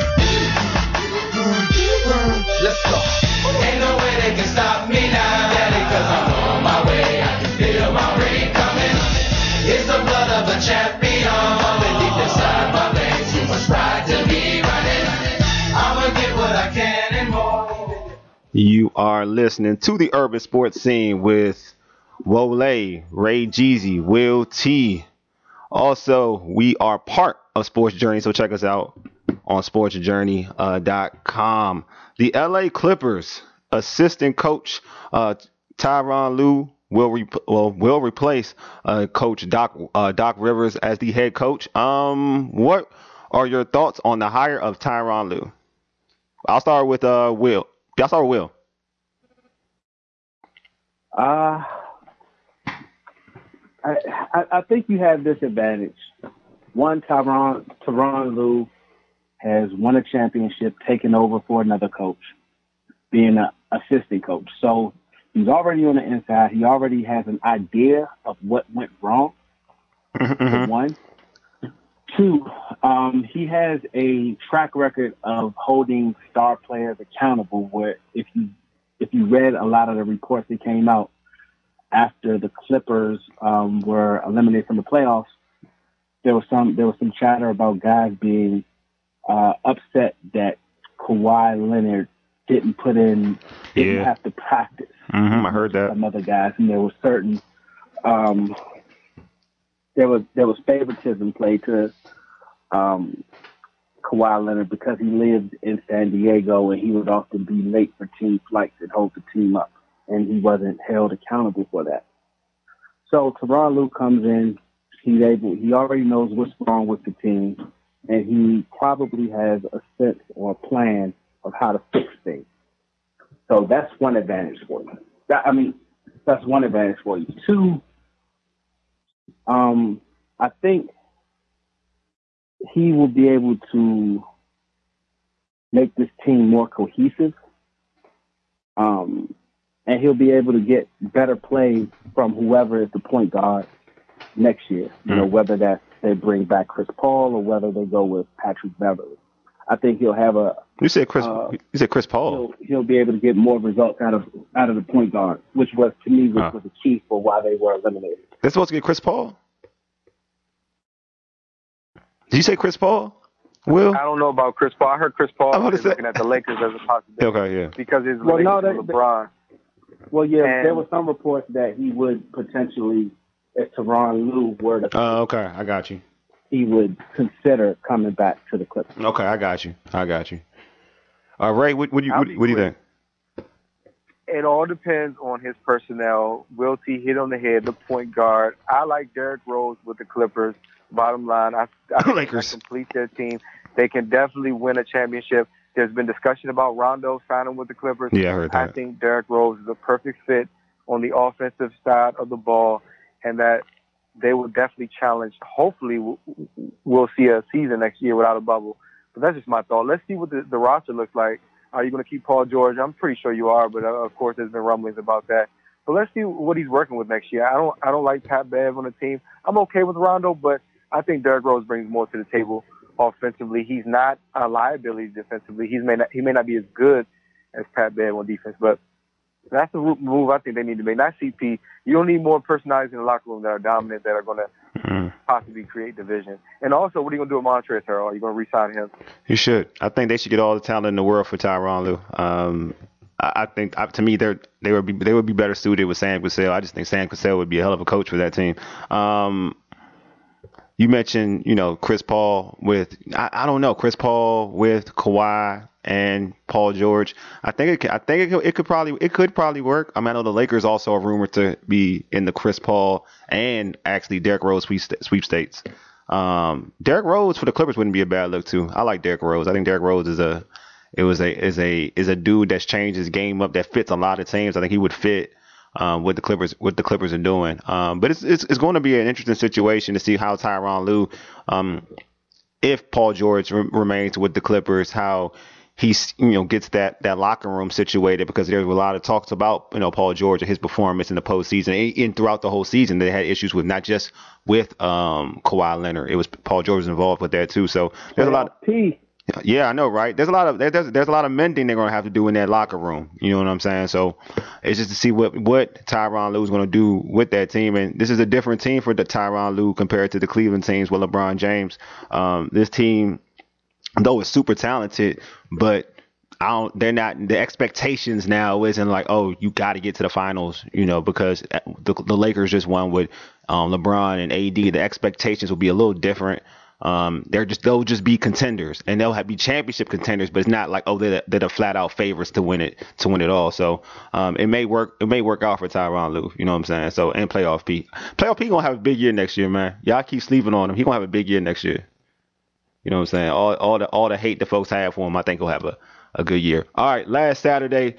Let's go. Ain't no way they can stop me now, Daddy, cause I'm on my way. I can feel my ring coming. It's the blood of a champion pumping deep inside my veins. Too much pride to be running. I'ma get what I can and more. You are listening to the Urban Sports Scene with Wole, Ray Jeezy, Will T. Also, we are part of Sports Journey, so check us out on sports journey dot com. The L A Clippers assistant coach uh, Tyronn Lue will re- well, will replace uh, Coach Doc uh, Doc Rivers as the head coach. Um, what are your thoughts on the hire of Tyronn Lue? I'll start with uh, Will. I'll start with Will. Uh, I, I I think you have this advantage. One, Tyronn Tyronn Lue has won a championship, taken over for another coach, being an assistant coach. So he's already on the inside. He already has an idea of what went wrong. Mm-hmm. One. Two, um, he has a track record of holding star players accountable. Where if you if you read a lot of the reports that came out after the Clippers um, were eliminated from the playoffs, there was some there was some chatter about guys being uh, upset that Kawhi Leonard didn't put in didn't Yeah. have to practice. Mm-hmm. I heard that. Some other guys, and there was certain um, there was there was favoritism played to um, Kawhi Leonard because he lived in San Diego and he would often be late for team flights and hold the team up, and he wasn't held accountable for that. So Tyronn Lue comes in, he's able, he already knows what's wrong with the team, and he probably has a sense or a plan of how to fix things. So that's one advantage for you. That, I mean, that's one advantage for you. Two, um, I think he will be able to make this team more cohesive. Um, and he'll be able to get better play from whoever is the point guard next year. You know, whether that's they bring back Chris Paul or whether they go with Patrick Beverly. I think he'll have a. You said Chris. Uh, you said Chris Paul. He'll, he'll be able to get more results out of out of the point guard, which was to me which Huh. was the key for why they were eliminated. They're supposed to get Chris Paul. Did you say Chris Paul? Will? I don't know about Chris Paul. I heard Chris Paul I'm about to is say- looking at the Lakers as a possibility Okay, yeah. because his Well, relationship no, they- with LeBron. Well, yeah, And- there were some reports that he would potentially, if Tyronn Lue were to, Uh, okay, I got you. he would consider coming back to the Clippers. Okay, I got you. I got you. All right, Ray, what, what do you I'll what, be what do you quick. think? It all depends on his personnel. Will T hit on the head, the point guard. I like Derrick Rose with the Clippers. Bottom line, I, I think Lakers. that complete their team. They can definitely win a championship. There's been discussion about Rondo signing with the Clippers. Yeah, I heard that. I think Derrick Rose is a perfect fit on the offensive side of the ball, and that they will definitely challenge. Hopefully, we'll, we'll see a season next year without a bubble. But that's just my thought. Let's see what the, the roster looks like. Are you going to keep Paul George? I'm pretty sure you are, but uh, of course there's been rumblings about that. But let's see what he's working with next year. I don't I don't like Pat Bev on the team. I'm okay with Rondo, but I think Derrick Rose brings more to the table offensively. He's not a liability defensively. He's may not, he may not be as good as Pat Bev on defense, but that's the move I think they need to make. Not C P. You don't need more personalities in the locker room that are dominant, that are going to Mm. possibly create division. And also, what are you going to do with Montrezl Harrell? Are you going to re-sign him? You should. I think they should get all the talent in the world for Tyronn Lue. Um, I, I think uh, to me they they would be they would be better suited with Sam Cassell. I just think Sam Cassell would be a hell of a coach for that team. Um, you mentioned, you know, Chris Paul with I, I don't know Chris Paul with Kawhi and Paul George. I think it could, I think it could, it could probably it could probably work. I mean, I know the Lakers also are rumored to be in the Chris Paul and actually Derrick Rose sweep, sweepstakes. Um, Derrick Rose for the Clippers wouldn't be a bad look too. I like Derrick Rose. I think Derrick Rose is a it was a is a is a dude that's changed his game up that fits a lot of teams. I think he would fit um, what the Clippers what the Clippers are doing. Um, but it's, it's it's going to be an interesting situation to see how Tyronn Lue, um, if Paul George re- remains with the Clippers, how he's, you know, gets that, that locker room situated, because there was a lot of talks about, you know, Paul George and his performance in the postseason and, and throughout the whole season. They had issues with not just with um, Kawhi Leonard. It was Paul George was involved with that too. So there's a lot of, P. yeah, I know, right? There's a lot of there, there's there's a lot of mending they're gonna have to do in that locker room. You know what I'm saying? So it's just to see what what Tyronn Lue is gonna do with that team. And this is a different team for the Tyronn Lue compared to the Cleveland teams with LeBron James. Um, this team, though, is super talented, but I don't, they're not, the expectations now isn't like, oh, you got to get to the finals, you know, because the, the Lakers just won with um, LeBron and A D. The expectations will be a little different. Um, they're just, they'll just be contenders, and they'll have, be championship contenders, but it's not like, oh, they're the, they're the flat out favorites to win it, to win it all. So, um, it may work, it may work out for Tyronn Lue, you know what I'm saying? So, and playoff P, playoff P gonna have a big year next year, man. Y'all keep sleeping on him. He gonna have a big year next year. You know what I'm saying? All, all the, all the hate the folks have for him, I think he'll have a, a good year. All right, last Saturday,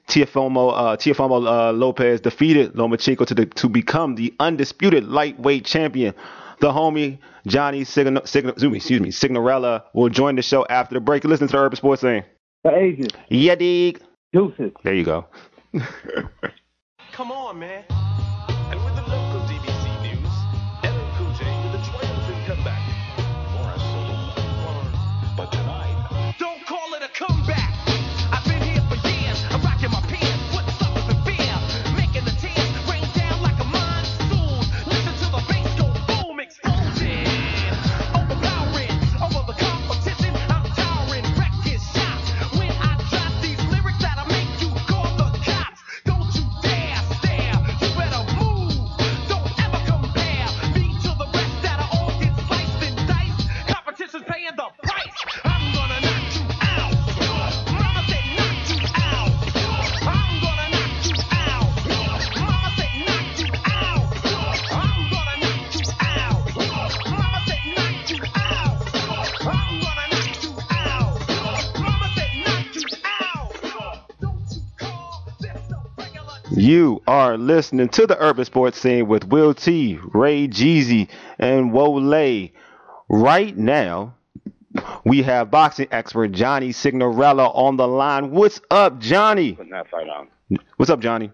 Teofimo, uh, Teofimo uh, Lopez defeated Lomachenko to the, to become the undisputed lightweight champion. The homie Johnny Sign- Sign- excuse me, Signorella will join the show after the break. Listen to the Urban Sports Scene. The agent. Yeah, dig. Deuces. There you go. Come on, man. And with the local D B C news, L L Cool J with a triumphant comeback. For a solo. But tonight, don't call it a comeback. I've been here for years. I'm rocking my pants. What's up with the fear? Making the tears rain down like a monsoon. Listen to the bass go boom, explosion. Overpowering over the competition. I'm towering, wrecking shots. When I drop these lyrics that'll make you call the cops. Don't you dare stare. You better move. Don't ever compare me to the rest that'll all get sliced and diced. Competition's paying the price. I'm gonna knock you out. Mama said knock you out. I'm gonna knock you out. Mama said knock you out. I'm gonna knock you out. Mama said knock you out. I'm gonna knock you out. Mama said knock you out. Don't you call this a regular. You are listening to the Urban Sports Scene with Will T, Ray Jeezy, and Wole. Right now, we have boxing expert Johnny Signorella on the line. What's up, Johnny? Putting that fight on. What's up, Johnny?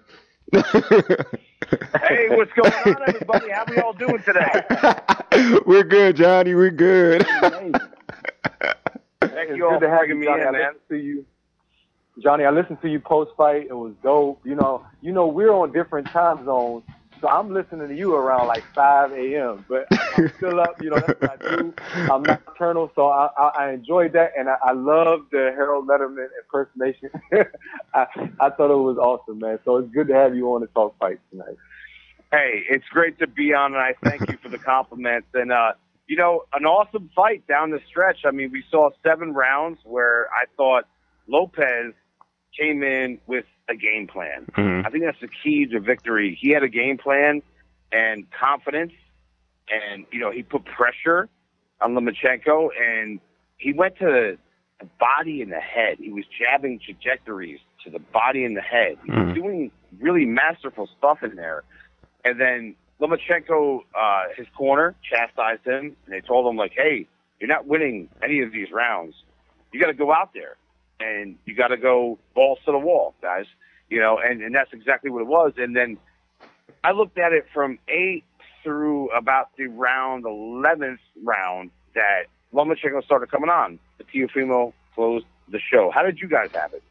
Hey, what's going on, everybody? How we all doing today? We're good, Johnny. We're good. Thank It's you all good to for have bringing you, me Johnny. I in, man. listened to you. Johnny, I listened to you post-fight. It was dope. You know, you know, we're on different time zones, so I'm listening to you around like five a.m., but I'm still up. You know, that's what I do. I'm nocturnal, so I, I, I enjoyed that, and I, I love the Harold Letterman impersonation. I, I thought it was awesome, man. So it's good to have you on the Talk Fight tonight. Hey, it's great to be on, and I thank you for the compliments. And, uh, you know, an awesome fight down the stretch. I mean, we saw seven rounds where I thought Lopez came in with a game plan. Mhm. I think that's the key to victory. He had a game plan and confidence, and, you know, he put pressure on Lomachenko, and he went to the body and the head. He was jabbing trajectories to the body and the head. He was Mhm. doing really masterful stuff in there. And then Lomachenko, uh, his corner, chastised him, and they told him, like, hey, you're not winning any of these rounds. You got to go out there, and you got to go balls to the wall, guys. You know, and, and that's exactly what it was. And then I looked at it from eight through about the round, eleventh round, that Lomachenko started coming on. The Teofimo closed the show. How did you guys have it?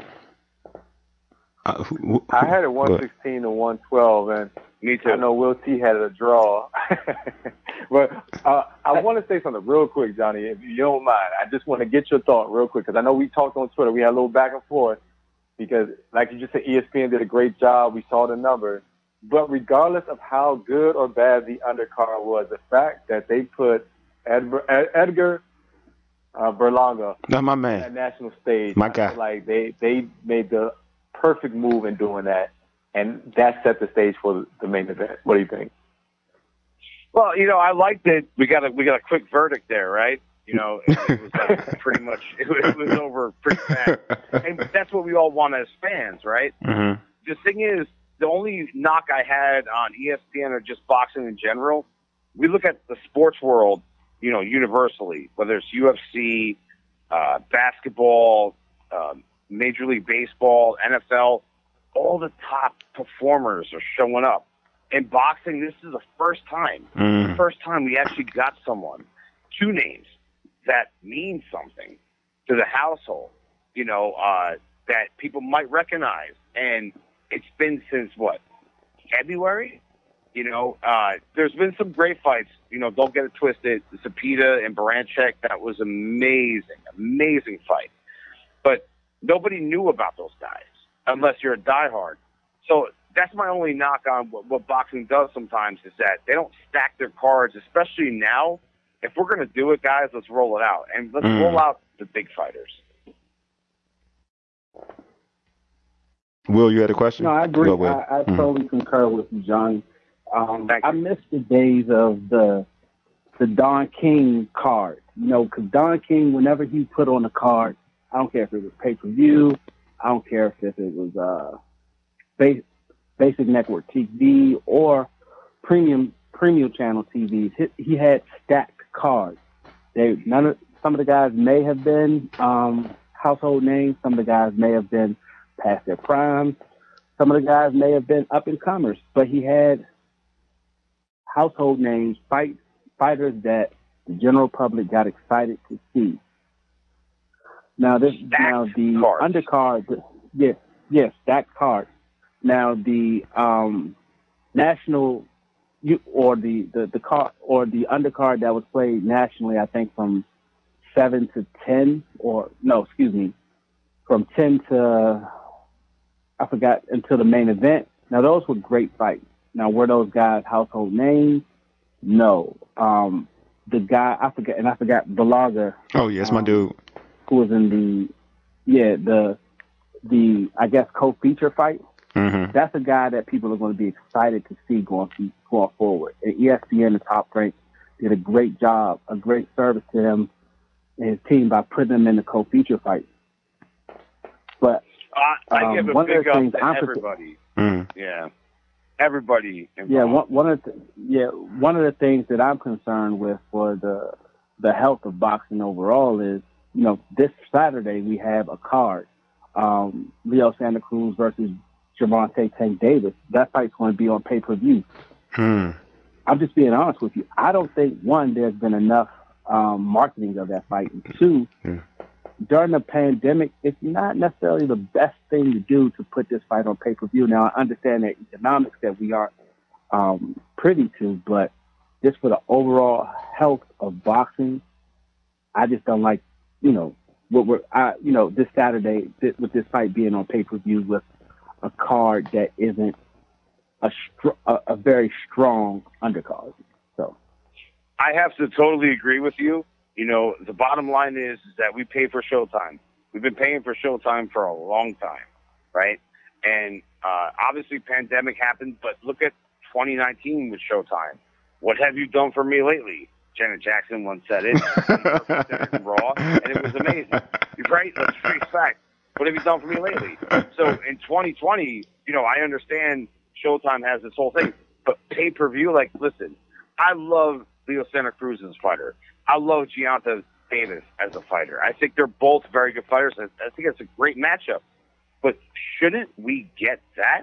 Uh, who- who- I had it one sixteen to one twelve, and Me too. I know Will T had a draw. But uh, I want to say something real quick, Johnny, if you don't mind. I just want to get your thought real quick, because I know we talked on Twitter. We had a little back and forth because, like you just said, E S P N did a great job. We saw the numbers. But regardless of how good or bad the undercard was, the fact that they put Edgar, Edgar uh, Berlanga That's my on that man. national stage, My I guy. feel like they, they made the perfect move in doing that. And that set the stage for the main event. What do you think? Well, you know, I liked it. We got a we got a quick verdict there, right? You know, it, it was uh, pretty much it was, it was over pretty fast, and that's what we all want as fans, right? Mhm. The thing is, the only knock I had on E S P N or just boxing in general, we look at the sports world, you know, universally, whether it's U F C, uh, basketball, um, Major League Baseball, N F L, all the top performers are showing up. In boxing, this is the first time, Mm. the first time we actually got someone, two names that mean something to the household, you know, uh, that people might recognize. And it's been since what, February? You know, uh, there's been some great fights. You know, don't get it twisted. Zepeda and Baranchek, that was amazing, amazing fight. But nobody knew about those guys unless you're a diehard. So that's my only knock on what, what boxing does sometimes, is that they don't stack their cards, especially now. If we're going to do it, guys, let's roll it out. And let's Mm. roll out the big fighters. Will, you had a question? No, I agree. Go, Will. I, I Mhm. totally concur with you, Johnny. Um, Thank I you. miss the days of the the Don King card. You know, because Don King, whenever he put on a card, I don't care if it was pay per view, I don't care if it was uh, base, basic network T V or premium premium channel T Vs. He, he had stacked cards. They none of some of the guys may have been um, household names. Some of the guys may have been past their prime. Some of the guys may have been up and comers. But he had household names, fight fighters that the general public got excited to see. Now this Stacked now the cards. undercard, yes, yes, stacked cards. Now the um, national you or the the the car or the undercard that was played nationally, I think from seven to ten, or no, excuse me, from ten to I forgot until the main event. Now those were great fights. Now were those guys household names? No. Um, the guy I forget, and I forgot Balaga. Oh yes, um, my dude. Who was in the yeah the the I guess co-feature fight. Mm-hmm. That's a guy that people are going to be excited to see going going forward. And E S P N, the Top Rank, did a great job, a great service to him and his team by putting him in the co-feature fight. But Uh, I um, give a one of big the up things to I'm everybody. Mm. Yeah, everybody involved. yeah, one, one of the, yeah one of the things that I'm concerned with for the the health of boxing overall is, you know, this Saturday we have a card, um, Leo Santa Cruz versus Gervonta Tank Davis. That fight's going to be on pay-per-view. Hmm. I'm just being honest with you. I don't think, one, there's been enough um, marketing of that fight. And two, Yeah. during the pandemic, it's not necessarily the best thing to do to put this fight on pay-per-view. Now, I understand the economics that we aren't um, privy to, but just for the overall health of boxing, I just don't like, you know, what we're, I, you know, this Saturday th- with this fight being on pay-per-view with a card that isn't a, str- a, a very strong undercard. So I have to totally agree with you. You know, the bottom line is, is that we pay for Showtime. We've been paying for Showtime for a long time, right? And uh, obviously pandemic happened, but look at twenty nineteen with Showtime. What have you done for me lately? Janet Jackson once said it. said it in Raw, and it was amazing. Right? Let's face facts. What have you done for me lately? So in twenty twenty, you know, I understand Showtime has this whole thing, but pay-per-view, like, listen, I love Leo Santa Cruz as a fighter. I love Gervonta Davis as a fighter. I think they're both very good fighters. I, I think it's a great matchup. But shouldn't we get that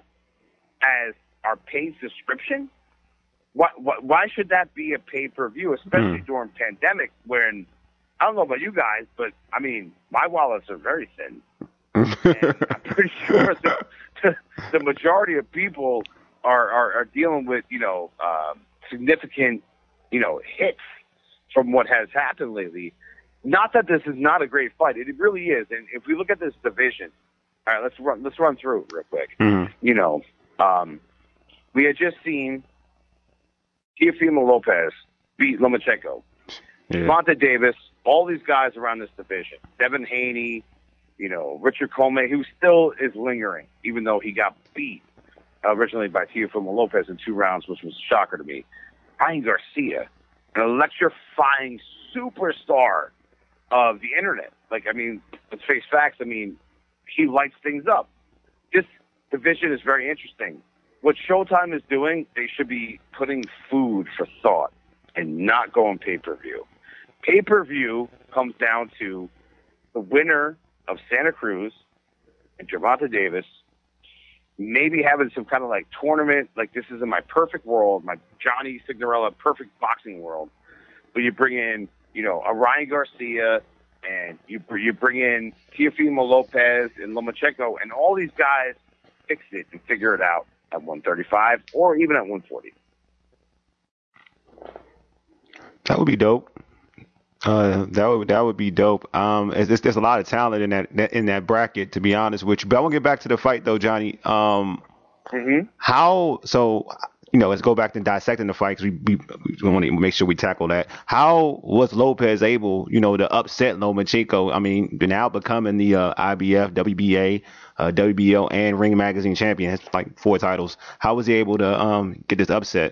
as our paid subscription? Why, why, why should that be a pay-per-view, especially Hmm. during pandemic when, I don't know about you guys, but, I mean, my wallets are very thin. And I'm pretty sure the, the, the majority of people are, are, are dealing with, you know, um, significant, you know, hits from what has happened lately. Not that this is not a great fight. It really is. And if we look at this division, all right, let's run, let's run through it real quick. Mhm. You know, um, we had just seen Teofimo Lopez beat Lomachenko. Yeah. Gervonta Davis, all these guys around this division. Devin Haney, you know, Richard Comey, who still is lingering, even though he got beat uh, originally by Teofimo Lopez in two rounds, which was a shocker to me. Ryan Garcia, an electrifying superstar of the internet. Like, I mean, let's face facts. I mean, he lights things up. This division is very interesting. What Showtime is doing, they should be putting food for thought and not going pay-per-view. Pay-per-view comes down to the winner of Santa Cruz and Gervonta Davis maybe having some kind of like tournament, like this is in my perfect world, my Johnny Signorella perfect boxing world, but you bring in, you know, a Ryan Garcia and you you bring in Teofimo Lopez and Lomachenko, and all these guys fix it and figure it out at one thirty-five or even at one forty. That would be dope. Uh, that would that would be dope. Um, it's, it's, there's a lot of talent in that, that in that bracket, to be honest with you. But I want to get back to the fight though, Johnny. Um, Mm-hmm. how so? You know, let's go back to dissecting the fight because we, we, we want to make sure we tackle that. How was Lopez able, you know, to upset Lomachenko? I mean, now becoming the uh, I B F, W B A, uh, W B O, and Ring Magazine champion, has like four titles. How was he able to um, get this upset?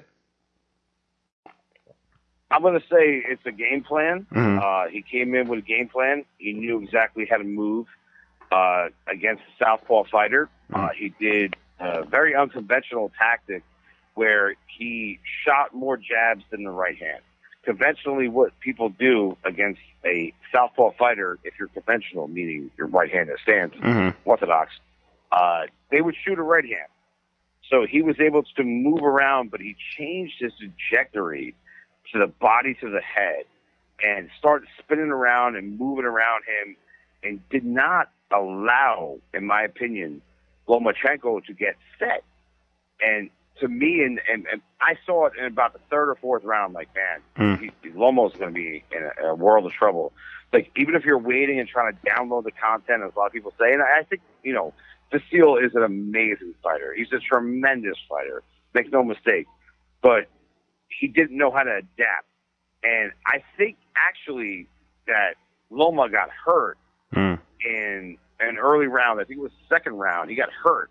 I'm going to say it's a game plan. Mhm. Uh, he came in with a game plan. He knew exactly how to move. uh, against a southpaw fighter. Uh, he did a very unconventional tactic where he shot more jabs than the right hand. Conventionally, what people do against a southpaw fighter, if you're conventional, meaning your right hand that stands, Mm-hmm. orthodox, uh, they would shoot a right hand. So he was able to move around, but he changed his trajectory to the body to the head and started spinning around and moving around him and did not allow, in my opinion, Lomachenko to get set. And to me, and, and, and I saw it in about the third or fourth round, like, man, Mm. he, Lomo's going to be in a, a world of trouble. Like, even if you're waiting and trying to download the content, as a lot of people say, and I think, you know, Vasile is an amazing fighter. He's a tremendous fighter. Make no mistake. But he didn't know how to adapt. And I think, actually, that Loma got hurt Mm. in an early round. I think it was the second round. He got hurt.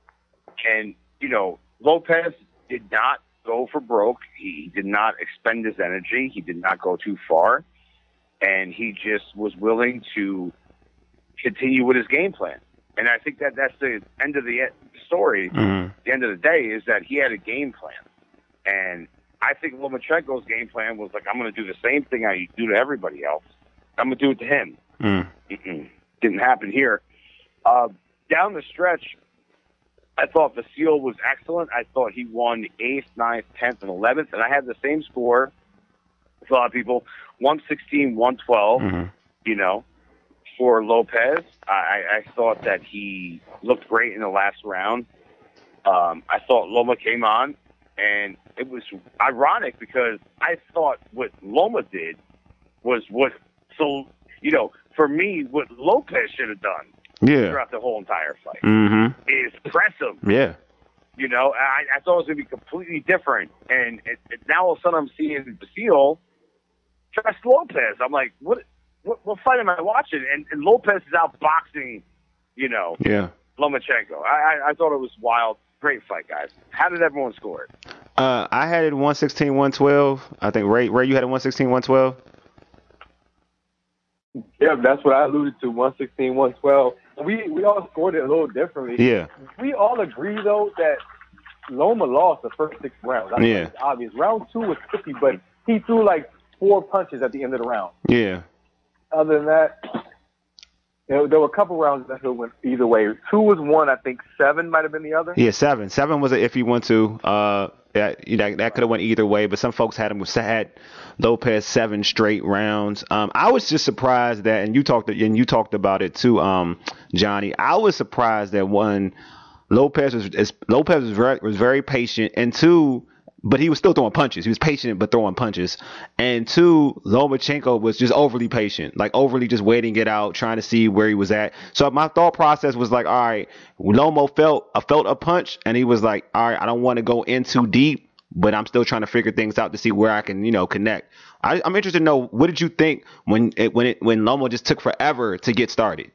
And, you know, Lopez did not go for broke. He did not expend his energy. He did not go too far. And he just was willing to continue with his game plan. And I think that that's the end of the story. Mm. The end of the day is that he had a game plan. And I think Lomachenko's game plan was like, I'm going to do the same thing I do to everybody else. I'm going to do it to him. Mm. Mm-mm. Didn't happen here. Uh, down the stretch, I thought Vasile was excellent. I thought he won eighth, ninth, tenth, and eleventh. And I had the same score with a lot of people, one sixteen, one twelve, Mm-hmm. you know, for Lopez. I, I thought that he looked great in the last round. Um, I thought Loma came on, and it was ironic because I thought what Loma did was what, so, you know, for me, what Lopez should have done Yeah. throughout the whole entire fight Mm-hmm. is press him. Yeah. You know, I, I thought it was going to be completely different. And it, it, now all of a sudden I'm seeing Vasile press Lopez. I'm like, what what, what fight am I watching? And, and Lopez is out boxing, you know, Yeah. Lomachenko. I, I, I thought it was wild. Great fight, guys. How did everyone score it? Uh, I had it one sixteen, one twelve. I think Ray, Ray, you had it one sixteen, one twelve. Yeah, that's what I alluded to, one sixteen, one twelve. We we all scored it a little differently. Yeah. We all agree, though, that Loma lost the first six rounds. I think Yeah. it's obvious. Round two was tricky, but he threw like four punches at the end of the round. Yeah. Other than that, you know, there were a couple rounds that could went either way. Two was one, I think seven might have been the other. Yeah, seven. Seven was an iffy one too. Uh, that you know, that could have went either way, but some folks had him had Lopez seven straight rounds. Um, I was just surprised that, and you talked and you talked about it too, um, Johnny. I was surprised that one, Lopez was is, Lopez was very was very patient, and two, but he was still throwing punches. He was patient but throwing punches. And two, Lomachenko was just overly patient, like overly just waiting it out, trying to see where he was at. So my thought process was like, all right, Lomo felt uh, felt a punch, and he was like, all right, I don't want to go in too deep, but I'm still trying to figure things out to see where I can, you know, connect. I, I'm interested to know, what did you think when it, when it when Lomo just took forever to get started?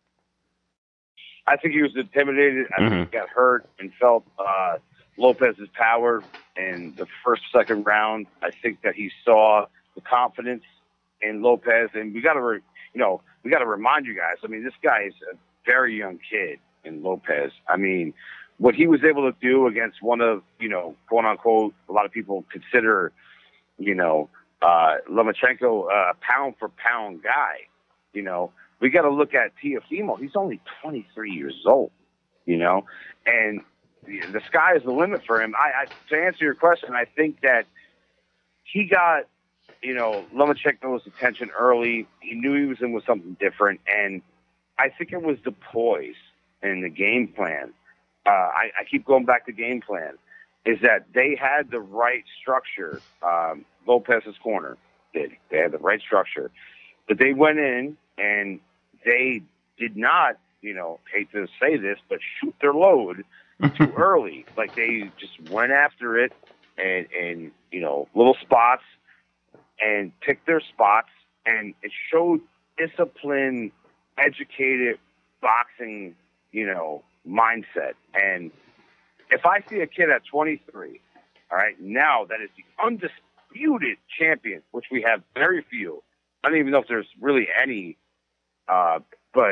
I think he was intimidated. I Mhm. think he got hurt and felt uh, Lopez's power in the first, second round. I think that he saw the confidence in Lopez, and we got to, re- you know, we got to remind you guys. I mean, this guy is a very young kid in Lopez. I mean, what he was able to do against one of, you know, quote unquote, a lot of people consider, you know, uh, Lomachenko a uh, pound for pound guy. You know, we got to look at Teofimo. He's only twenty-three years old, you know, and the sky is the limit for him. I, I to answer your question, I think that he got, you know, Lomachenko's attention early. He knew he was in with something different, and I think it was the poise and the game plan. Uh, I, I keep going back to game plan. Is that they had the right structure. Um, Lopez's corner did. They had the right structure, but they went in and they did not, you know, hate to say this, but shoot their load too early. Like, they just went after it and, and, you know, little spots and picked their spots, and it showed discipline, educated boxing, you know, mindset. And if I see a kid at twenty-three, all right, now that is the undisputed champion, which we have very few. I don't even know if there's really any, uh, but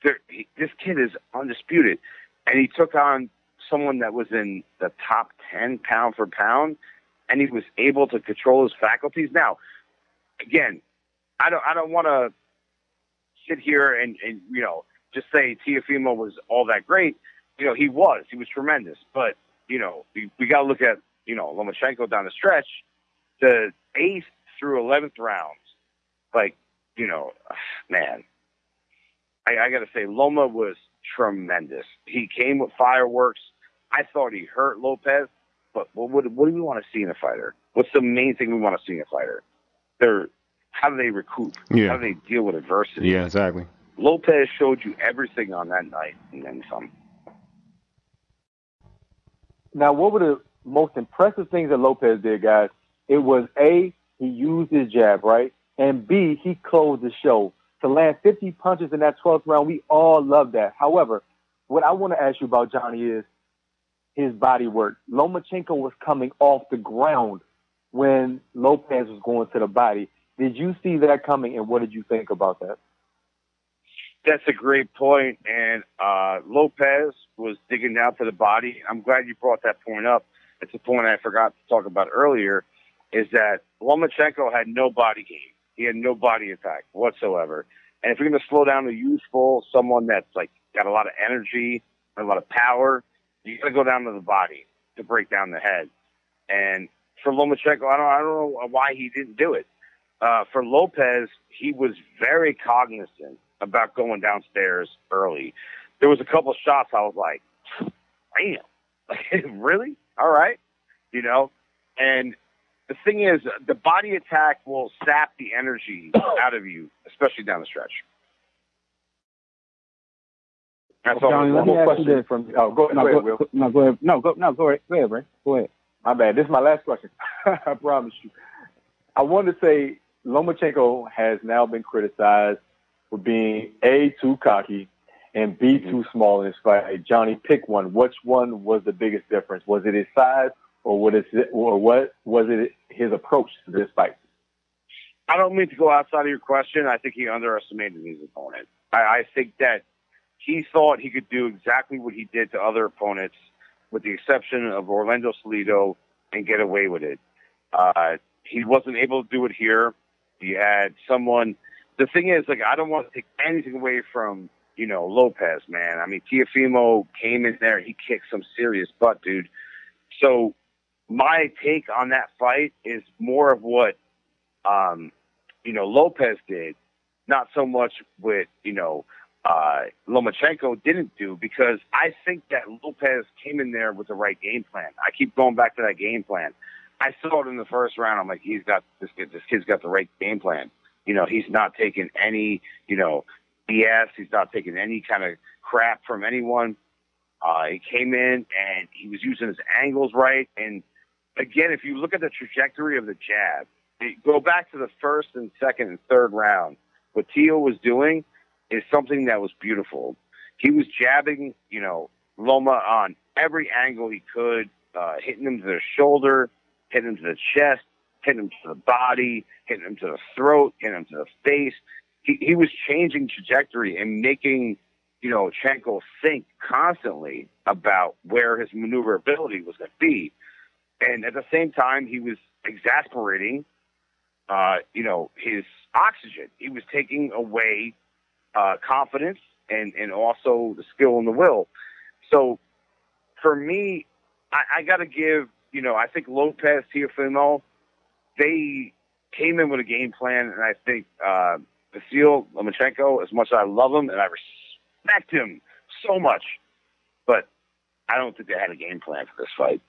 there, he, this kid is undisputed, and he took on someone that was in the top ten pound for pound, and he was able to control his faculties. Now, again, I don't I don't want to sit here and, and you know just say Teofimo was all that great. You know, he was he was tremendous, but you know we, we got to look at you know Lomachenko down the stretch, the eighth through eleventh rounds, like you know, man. I, I got to say, Loma was tremendous. He came with fireworks. I thought he hurt Lopez, but what, what, what do we want to see in a fighter? What's the main thing we want to see in a fighter? They're, how do they recoup? Yeah. How do they deal with adversity? Yeah, exactly. Lopez showed you everything on that night, and then some. Now, what were the most impressive things that Lopez did, guys? It was A, he used his jab, right? And B, he closed the show. To land fifty punches in that twelfth round, we all love that. However, what I want to ask you about, Johnny, is his body work. Lomachenko was coming off the ground when Lopez was going to the body. Did you see that coming, and what did you think about that? That's a great point, and uh, Lopez was digging down to the body. I'm glad you brought that point up. It's a point I forgot to talk about earlier, is that Lomachenko had no body game. He had no body attack whatsoever. And if you're going to slow down a youthful, someone that's like got a lot of energy, a lot of power, you got to go down to the body to break down the head. And for Lomachenko, I don't, I don't know why he didn't do it. Uh, for Lopez, he was very cognizant about going downstairs early. There was a couple shots I was like, damn, really? All right. You know, and the thing is, the body attack will sap the energy out of you, especially down the stretch. That's well, all. Johnny, let me ask you this. From, oh, go, no, go ahead, go, Will. No, go ahead. No, go, no, go ahead. Go ahead, Ray. Go ahead. My bad. This is my last question. I promise you. I want to say Lomachenko has now been criticized for being A, too cocky, and B, mm-hmm. too small in his fight. Johnny, pick one. Which one was the biggest difference? Was it his size, or what is it, or what was it his approach to this fight? I don't mean to go outside of your question. I think he underestimated his opponent. I, I think that he thought he could do exactly what he did to other opponents, with the exception of Orlando Salido, and get away with it. Uh, he wasn't able to do it here. He had someone. The thing is, like, I don't want to take anything away from, you know, Lopez, man. I mean, Teofimo came in there. He kicked some serious butt, dude. So my take on that fight is more of what, um, you know, Lopez did, not so much what, you know, uh, Lomachenko didn't do, because I think that Lopez came in there with the right game plan. I keep going back to that game plan. I saw it in the first round. I'm like, he's got this kid, this kid's got the right game plan. You know, he's not taking any, you know, B S. He's not taking any kind of crap from anyone. Uh, he came in and he was using his angles right. And again, if you look at the trajectory of the jab, go back to the first and second and third round, what Teo was doing is something that was beautiful. He was jabbing, you know, Loma on every angle he could, uh, hitting him to the shoulder, hitting him to the chest, hitting him to the body, hitting him to the throat, hitting him to the face. He, he was changing trajectory and making, you know, Chenko think constantly about where his maneuverability was going to be. And at the same time, he was exasperating, uh, you know, his oxygen. He was taking away uh, confidence and, and also the skill and the will. So for me, I, I got to give, you know, I think Lopez, Teofimo, they came in with a game plan, and I think uh, Vasil Lomachenko, as much as I love him and I respect him so much, but I don't think they had a game plan for this fight.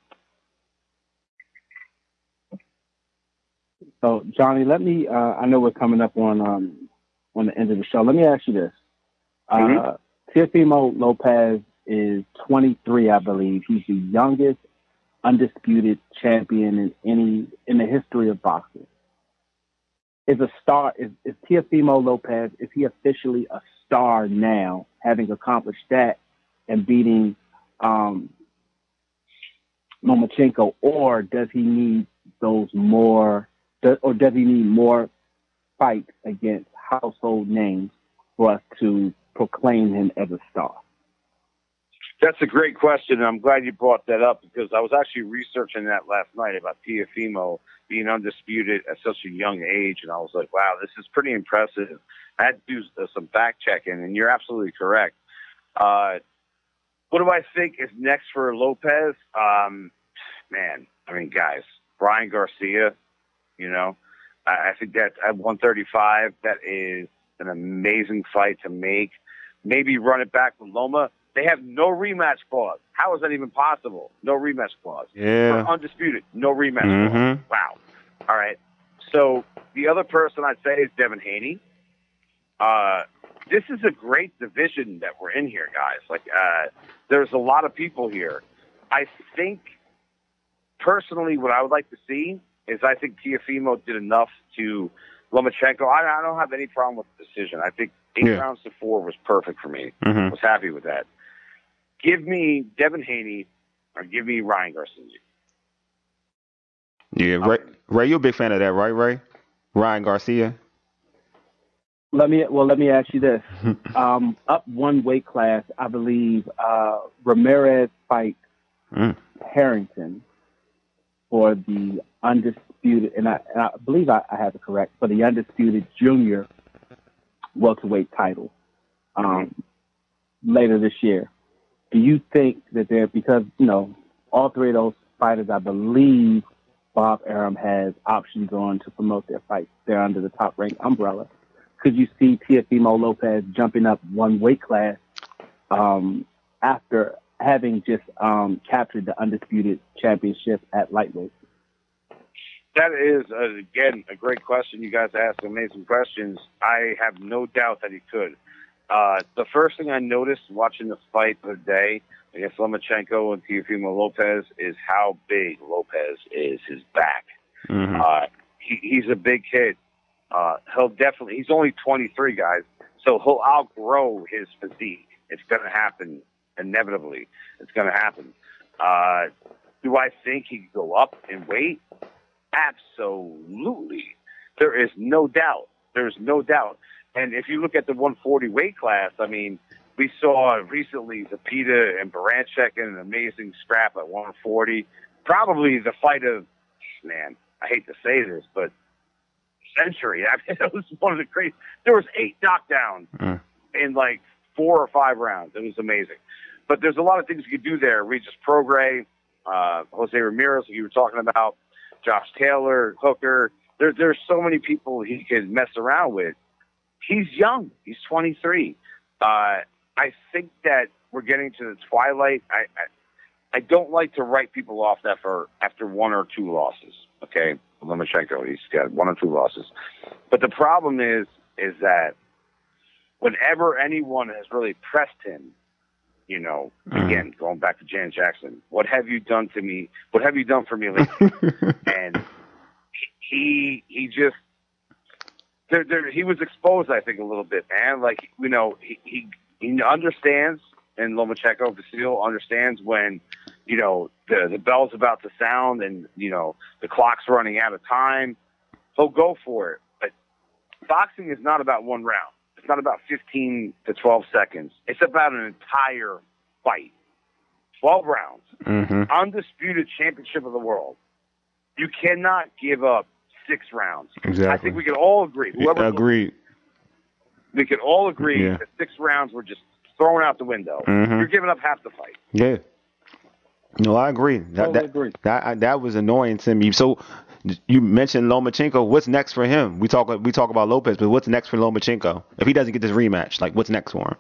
So, Johnny, let me, uh, I know we're coming up on um, on the end of the show. Let me ask you this. Mm-hmm. Uh, Teofimo Lopez is twenty-three, I believe. He's the youngest undisputed champion in any in the history of boxing. Is a star, is, is Teofimo Lopez, is he officially a star now, having accomplished that and beating um, Lomachenko, or does he need those more, or does he need more fights against household names for us to proclaim him as a star? That's a great question, and I'm glad you brought that up because I was actually researching that last night about Teofimo being undisputed at such a young age, and I was like, wow, this is pretty impressive. I had to do uh, some fact-checking, and you're absolutely correct. Uh, what do I think is next for Lopez? Um, man, I mean, guys, Brian Garcia, you know, I, I think that at one thirty-five, that is an amazing fight to make. Maybe run it back with Loma. They have no rematch clause. How is that even possible? No rematch clause. Yeah. For undisputed, no rematch Mhm. clause. Wow. All right. So the other person I'd say is Devin Haney. Uh, this is a great division that we're in here, guys. Like, uh, there's a lot of people here. I think, personally, what I would like to see is I think Teofimo did enough to Lomachenko. I, I don't have any problem with the decision. I think eight Yeah. rounds to four was perfect for me. Mhm. I was happy with that. Give me Devin Haney or give me Ryan Garcia. Yeah, Ray, Ray, you're a big fan of that, right, Ray? Ryan Garcia? Let me well. Let me ask you this: um, up one weight class, I believe uh, Ramirez fights Mm. Harrington for the undisputed, and I, and I believe I, I have it correct, for the undisputed junior welterweight title um, later this year. Do you think that they're, because, you know, all three of those fighters, I believe Bob Arum has options on to promote their fights. They're under the top ranked umbrella. Could you see Teofimo Lopez jumping up one weight class um, after having just um, captured the undisputed championship at lightweight? That is, uh, again, a great question. You guys asked amazing questions. I have no doubt that he could. Uh, the first thing I noticed watching the fight of the day against Lomachenko and Teofimo Lopez is how big Lopez is, his back. Mhm. Uh, he, he's a big kid. Uh, he'll definitely, he's only twenty-three, guys, so he'll outgrow his physique. It's going to happen inevitably. It's going to happen. Uh, do I think he could go up in weight? Absolutely. There is no doubt. There's no doubt. And if you look at the one forty weight class, I mean, we saw recently Zepeda and Baranchek in an amazing scrap at one forty. Probably the fight of, man, I hate to say this, but century. I mean, it was one of the crazy. There was eight knockdowns Mm. in like four or five rounds. It was amazing. But there's a lot of things you could do there. Regis Prograis, uh, Jose Ramirez, like you were talking about, Josh Taylor, Hooker. There, there's so many people he could mess around with. He's young. He's twenty-three. Uh, I think that we're getting to the twilight. I, I I don't like to write people off that for after one or two losses. Okay, Lomachenko, he's got one or two losses. But the problem is, is that whenever anyone has really pressed him, you know, Mhm. again, going back to Janet Jackson, what have you done to me? What have you done for me lately? And he he just there, there he was exposed, I think, a little bit, man. Like, you know, he he, he understands, and Lomachenko Vasile understands when, you know, the the bell's about to sound and, you know, the clock's running out of time. He'll go for it. But boxing is not about one round. It's not about fifteen to twelve seconds. It's about an entire fight. twelve rounds. Mhm. Undisputed championship of the world. You cannot give up six rounds. Exactly. I think we can all agree. Whoever Agreed. We can all agree Yeah. that six rounds were just thrown out the window. Mhm. You're giving up half the fight. Yeah. No, I agree. That Totally that, agree. that I- that was annoying to me. So you mentioned Lomachenko. What's next for him? We talk we talk about Lopez, but what's next for Lomachenko? If he doesn't get this rematch, like what's next for him?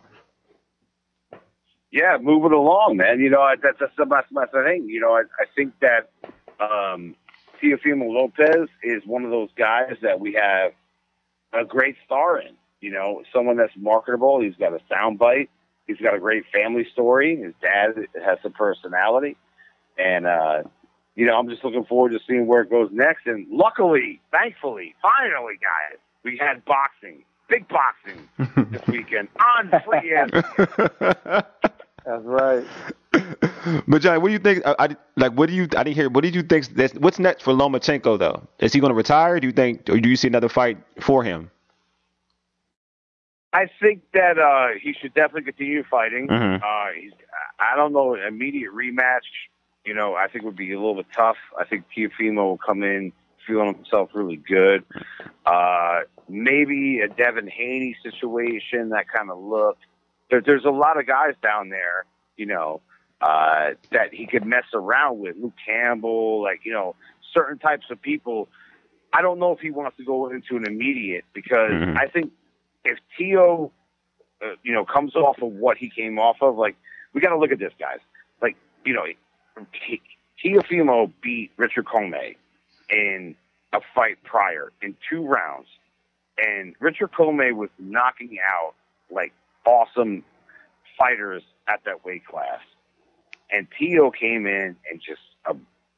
Yeah, moving along, man. You know, I- that's that's, that's my thing. You know, I, I think that um, Teofimo Lopez is one of those guys that we have a great star in. You know, someone that's marketable. He's got a sound bite. He's got a great family story. His dad has some personality. And, uh, you know, I'm just looking forward to seeing where it goes next. And luckily, thankfully, finally, guys, we had boxing, big boxing this weekend on free end. That's right. But Johnny, what do you think? I, I like. What do you? I didn't hear. What did you think? That's, what's next for Lomachenko though? Is he going to retire? Do you think? Or do you see another fight for him? I think that uh, he should definitely continue fighting. Mhm. Uh, he's, I don't know, an immediate rematch, you know, I think would be a little bit tough. I think Teofimo will come in feeling himself really good. Uh, maybe a Devin Haney situation, that kind of look. There, there's a lot of guys down there, you know, uh, that he could mess around with. Luke Campbell, like, you know, certain types of people. I don't know if he wants to go into an immediate because Mhm. I think if Tio, uh, you know, comes off of what he came off of, like, we got to look at this, guys. Like, you know, T- Teofimo beat Richard Comey in a fight prior in two rounds. And Richard Comey was knocking out, like, awesome fighters at that weight class. And Tio came in and just, uh,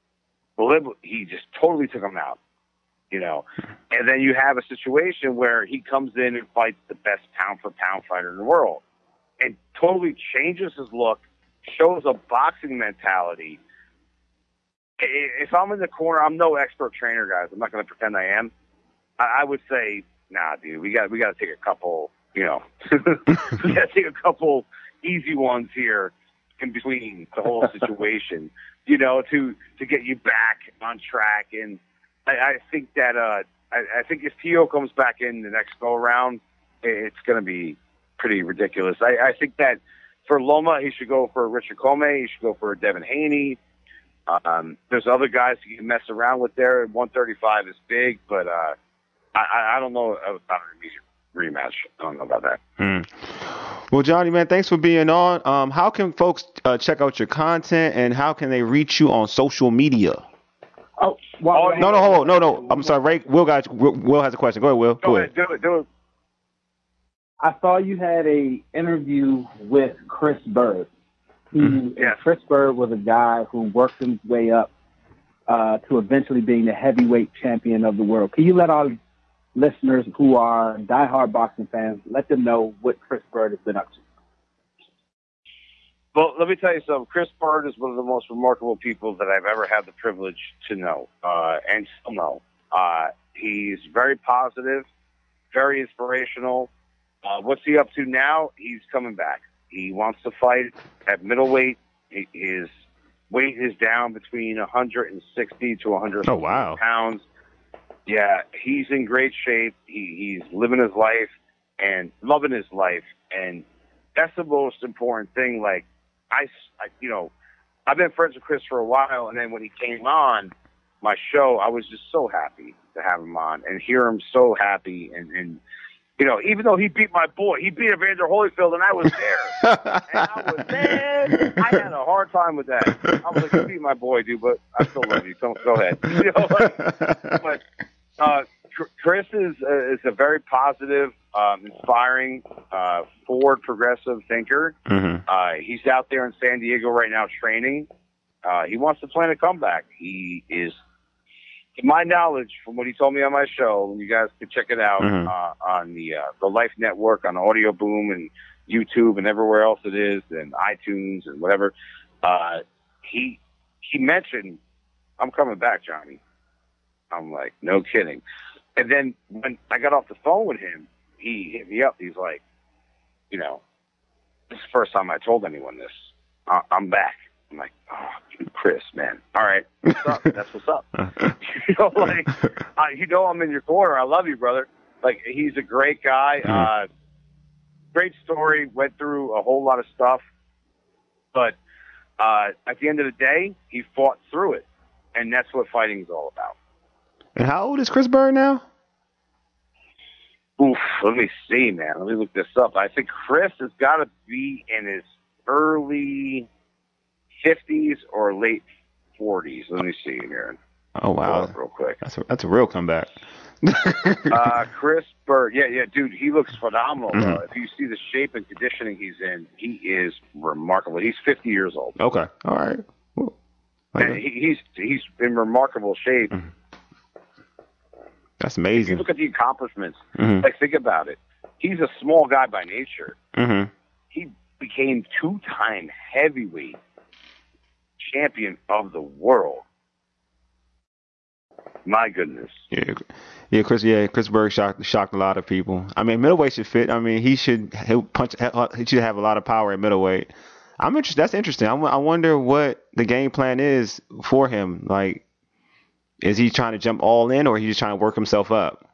he just totally took him out. You know, and then you have a situation where he comes in and fights the best pound for pound fighter in the world and totally changes his look, shows a boxing mentality. I- If I'm in the corner, I'm no expert trainer, guys. I'm not going to pretend I am. I, I would say, nah, dude, we got we got to take a couple, you know, we got to take a couple easy ones here in between the whole situation, you know, to to get you back on track. And I, I think that uh, I, I think if Tio comes back in the next go around, it's going to be pretty ridiculous. I, I think that for Loma, he should go for Richard Comey. He should go for Devin Haney. Um, there's other guys you can mess around with there. one thirty-five is big, but uh, I, I don't know about an immediate rematch. I don't know about that. Mm. Well, Johnny, man, thanks for being on. Um, how can folks uh, check out your content, and how can they reach you on social media? Oh, well, No, no, hold on. No, no. I'm sorry. Ray, Will got Will, Will has a question. Go ahead, Will. Go, Go ahead, ahead. do it, do it. I saw you had a interview with Chris Bird. He, Mhm. Yes. Chris Bird was a guy who worked his way up uh, to eventually being the heavyweight champion of the world. Can you let our listeners who are diehard boxing fans, let them know what Chris Bird has been up to? Well, let me tell you something. Chris Bird is one of the most remarkable people that I've ever had the privilege to know uh, and still know. Uh, he's very positive, very inspirational. Uh, what's he up to now? He's coming back. He wants to fight at middleweight. He, his weight is down between one hundred sixty to one hundred Oh, wow. pounds. Yeah, he's in great shape. He, he's living his life and loving his life. And that's the most important thing. Like, I, I, you know, I've been friends with Chris for a while, and then when he came on my show, I was just so happy to have him on and hear him so happy. And, and you know, even though he beat my boy, he beat Evander Holyfield, and I was there. and I was there. I had a hard time with that. I was like, you beat my boy, dude, but I still love you. Go, go ahead. You know, like, but uh, Chris is uh, is a very positive, um, inspiring, uh, forward, progressive thinker. Mm-hmm. Uh, he's out there in San Diego right now training. Uh, he wants to plan a comeback. He is, to my knowledge, from what he told me on my show, you guys can check it out Mhm. uh, on the uh, the Life Network, on Audio Boom and YouTube and everywhere else it is, and iTunes and whatever. Uh, he he mentioned, "I'm coming back, Johnny." I'm like, no kidding. And then when I got off the phone with him, he hit me up. He's like, you know, this is the first time I told anyone this. I- I'm back. I'm like, oh, dude, Chris, man. All right, what's up? That's what's up. you know, like, uh, you know, I'm in your corner. I love you, brother. Like, he's a great guy. Uh, great story. Went through a whole lot of stuff, but uh, at the end of the day, he fought through it, and that's what fighting is all about. And how old is Chris Bird now? Oof, let me see, man. Let me look this up. I think Chris has got to be in his early fifties or late forties. Let me see here. Oh, wow. Hold up real quick. That's a, that's a real comeback. uh, Chris Bird, yeah, yeah, dude, he looks phenomenal. Mhm. Bro. If you see the shape and conditioning he's in, he is remarkable. He's fifty years old, Okay. All right. Well, and he, he's he's in remarkable shape. Mhm. That's If you amazing. look at the accomplishments, Mhm. like think about it. He's a small guy by nature. Mhm. He became two-time heavyweight champion of the world. My goodness. Yeah. Yeah, Chris. Yeah, Chris Berg shocked shocked a lot of people. I mean, middleweight should fit. I mean, he should he'll punch. He should have a lot of power at middleweight. I'm interested. That's interesting. I, w- I wonder what the game plan is for him. Like, is he trying to jump all in, or is he just trying to work himself up?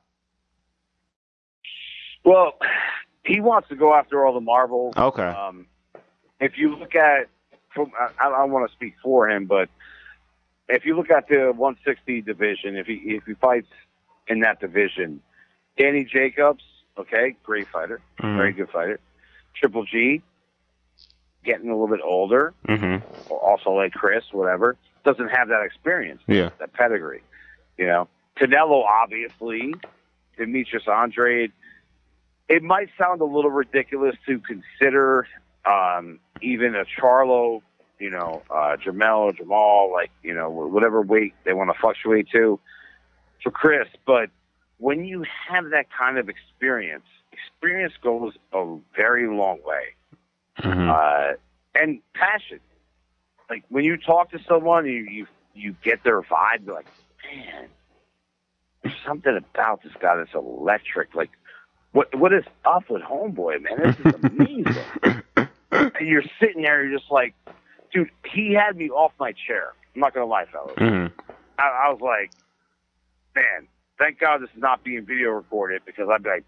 Well, he wants to go after all the marbles. Okay. Um, if you look at, from, I, I don't want to speak for him, but if you look at the one sixty division, if he if he fights in that division, Danny Jacobs, okay, great fighter, Mhm. very good fighter. Triple G, getting a little bit older, Mm-hmm. also like Chris, whatever, doesn't have that experience, Yeah. that pedigree. You know, Canelo, obviously, Demetrius Andrade. It might sound a little ridiculous to consider um, even a Charlo, you know, uh, Jamel or Jamal, like, you know, whatever weight they want to fluctuate to for Chris. But when you have that kind of experience, experience goes a very long way. Mm-hmm. Uh, and passion. Like when you talk to someone, you, you, you get their vibe, you're like, man, there's something about this guy that's electric. Like, What what is up with Homeboy, man? This is amazing. And you're sitting there, you're just like, dude, he had me off my chair. I'm not gonna lie, fellas. Mm-hmm. I, I was like, man, thank God this is not being video recorded because I'd be like,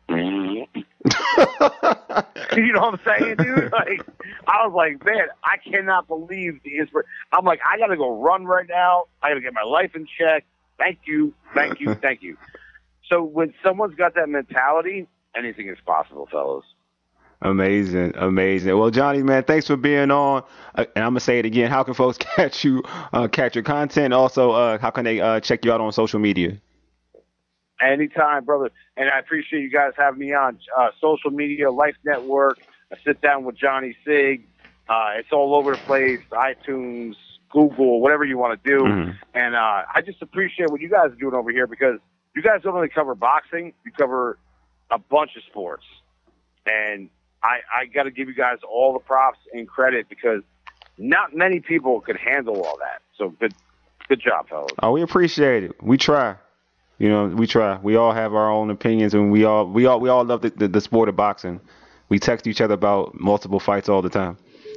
you know what I'm saying, dude? Like, I was like, man, I cannot believe the inspiration. I'm like, I gotta go run right now. I gotta get my life in check. Thank you, thank you, thank you. So when someone's got that mentality, anything is possible, fellas. Amazing, amazing. Well, Johnny, man, thanks for being on. Uh, and I'm gonna say it again. How can folks catch you, uh, catch your content? Also, uh, how can they uh, check you out on social media? Anytime, brother. And I appreciate you guys having me on uh, social media, Life Network. I sit down with Johnny Sig. Uh, it's all over the place, iTunes, Google, whatever you want to do. Mm-hmm. And uh, I just appreciate what you guys are doing over here because you guys don't only cover boxing, you cover a bunch of sports. And I, I got to give you guys all the props and credit because not many people could handle all that. So good, good job, fellas. Oh, we appreciate it. We try. You know, we try. We all have our own opinions, and we all we all we all love the, the, the sport of boxing. We text each other about multiple fights all the time.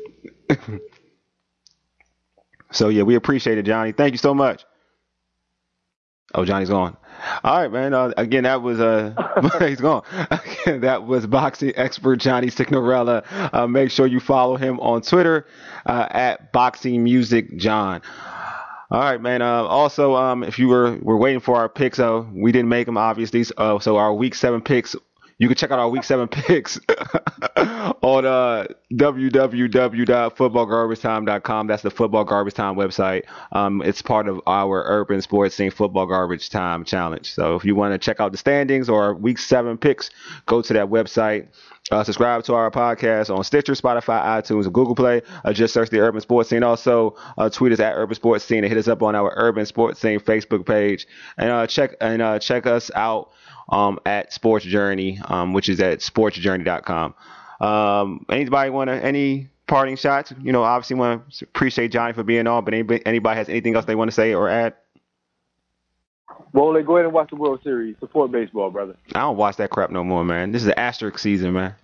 So yeah, we appreciate it, Johnny. Thank you so much. Oh, Johnny's gone. All right, man. Uh, again, that was uh, he's gone. Again, that was boxing expert Johnny Signorella. Uh, make sure you follow him on Twitter uh, at Boxing Music John. All right, man. Uh, also, um, if you were were waiting for our picks, uh, we didn't make them obviously. Uh, so our week seven picks. You can check out our week seven picks on uh, w w w dot football garbage time dot com. That's the Football Garbage Time website. Um, it's part of our Urban Sports Scene Football Garbage Time Challenge. So if you want to check out the standings or our week seven picks, go to that website. Uh, subscribe to our podcast on Stitcher, Spotify, iTunes, and Google Play. Uh, just search the Urban Sports Scene. Also, uh, tweet us at Urban Sports Scene and hit us up on our Urban Sports Scene Facebook page. And uh, check and uh, check us out um, at Sports Journey, um, which is at sports journey dot com. Um, anybody want to any parting shots? You know, obviously want to appreciate Johnny for being on, but anybody, anybody has anything else they want to say or add? Well, they go ahead and watch the World Series. Support baseball, brother. I don't watch that crap no more, man. This is the asterisk season, man.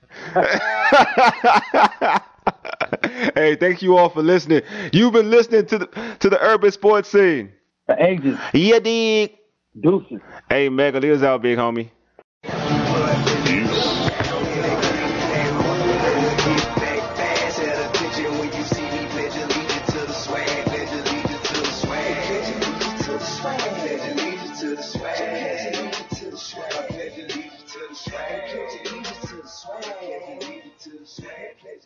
Hey, thank you all for listening. You've been listening to the to the Urban Sports Scene. The agents. Yeah, dig. Deuces. Hey, Mega, lead us out, big homie. To the swag,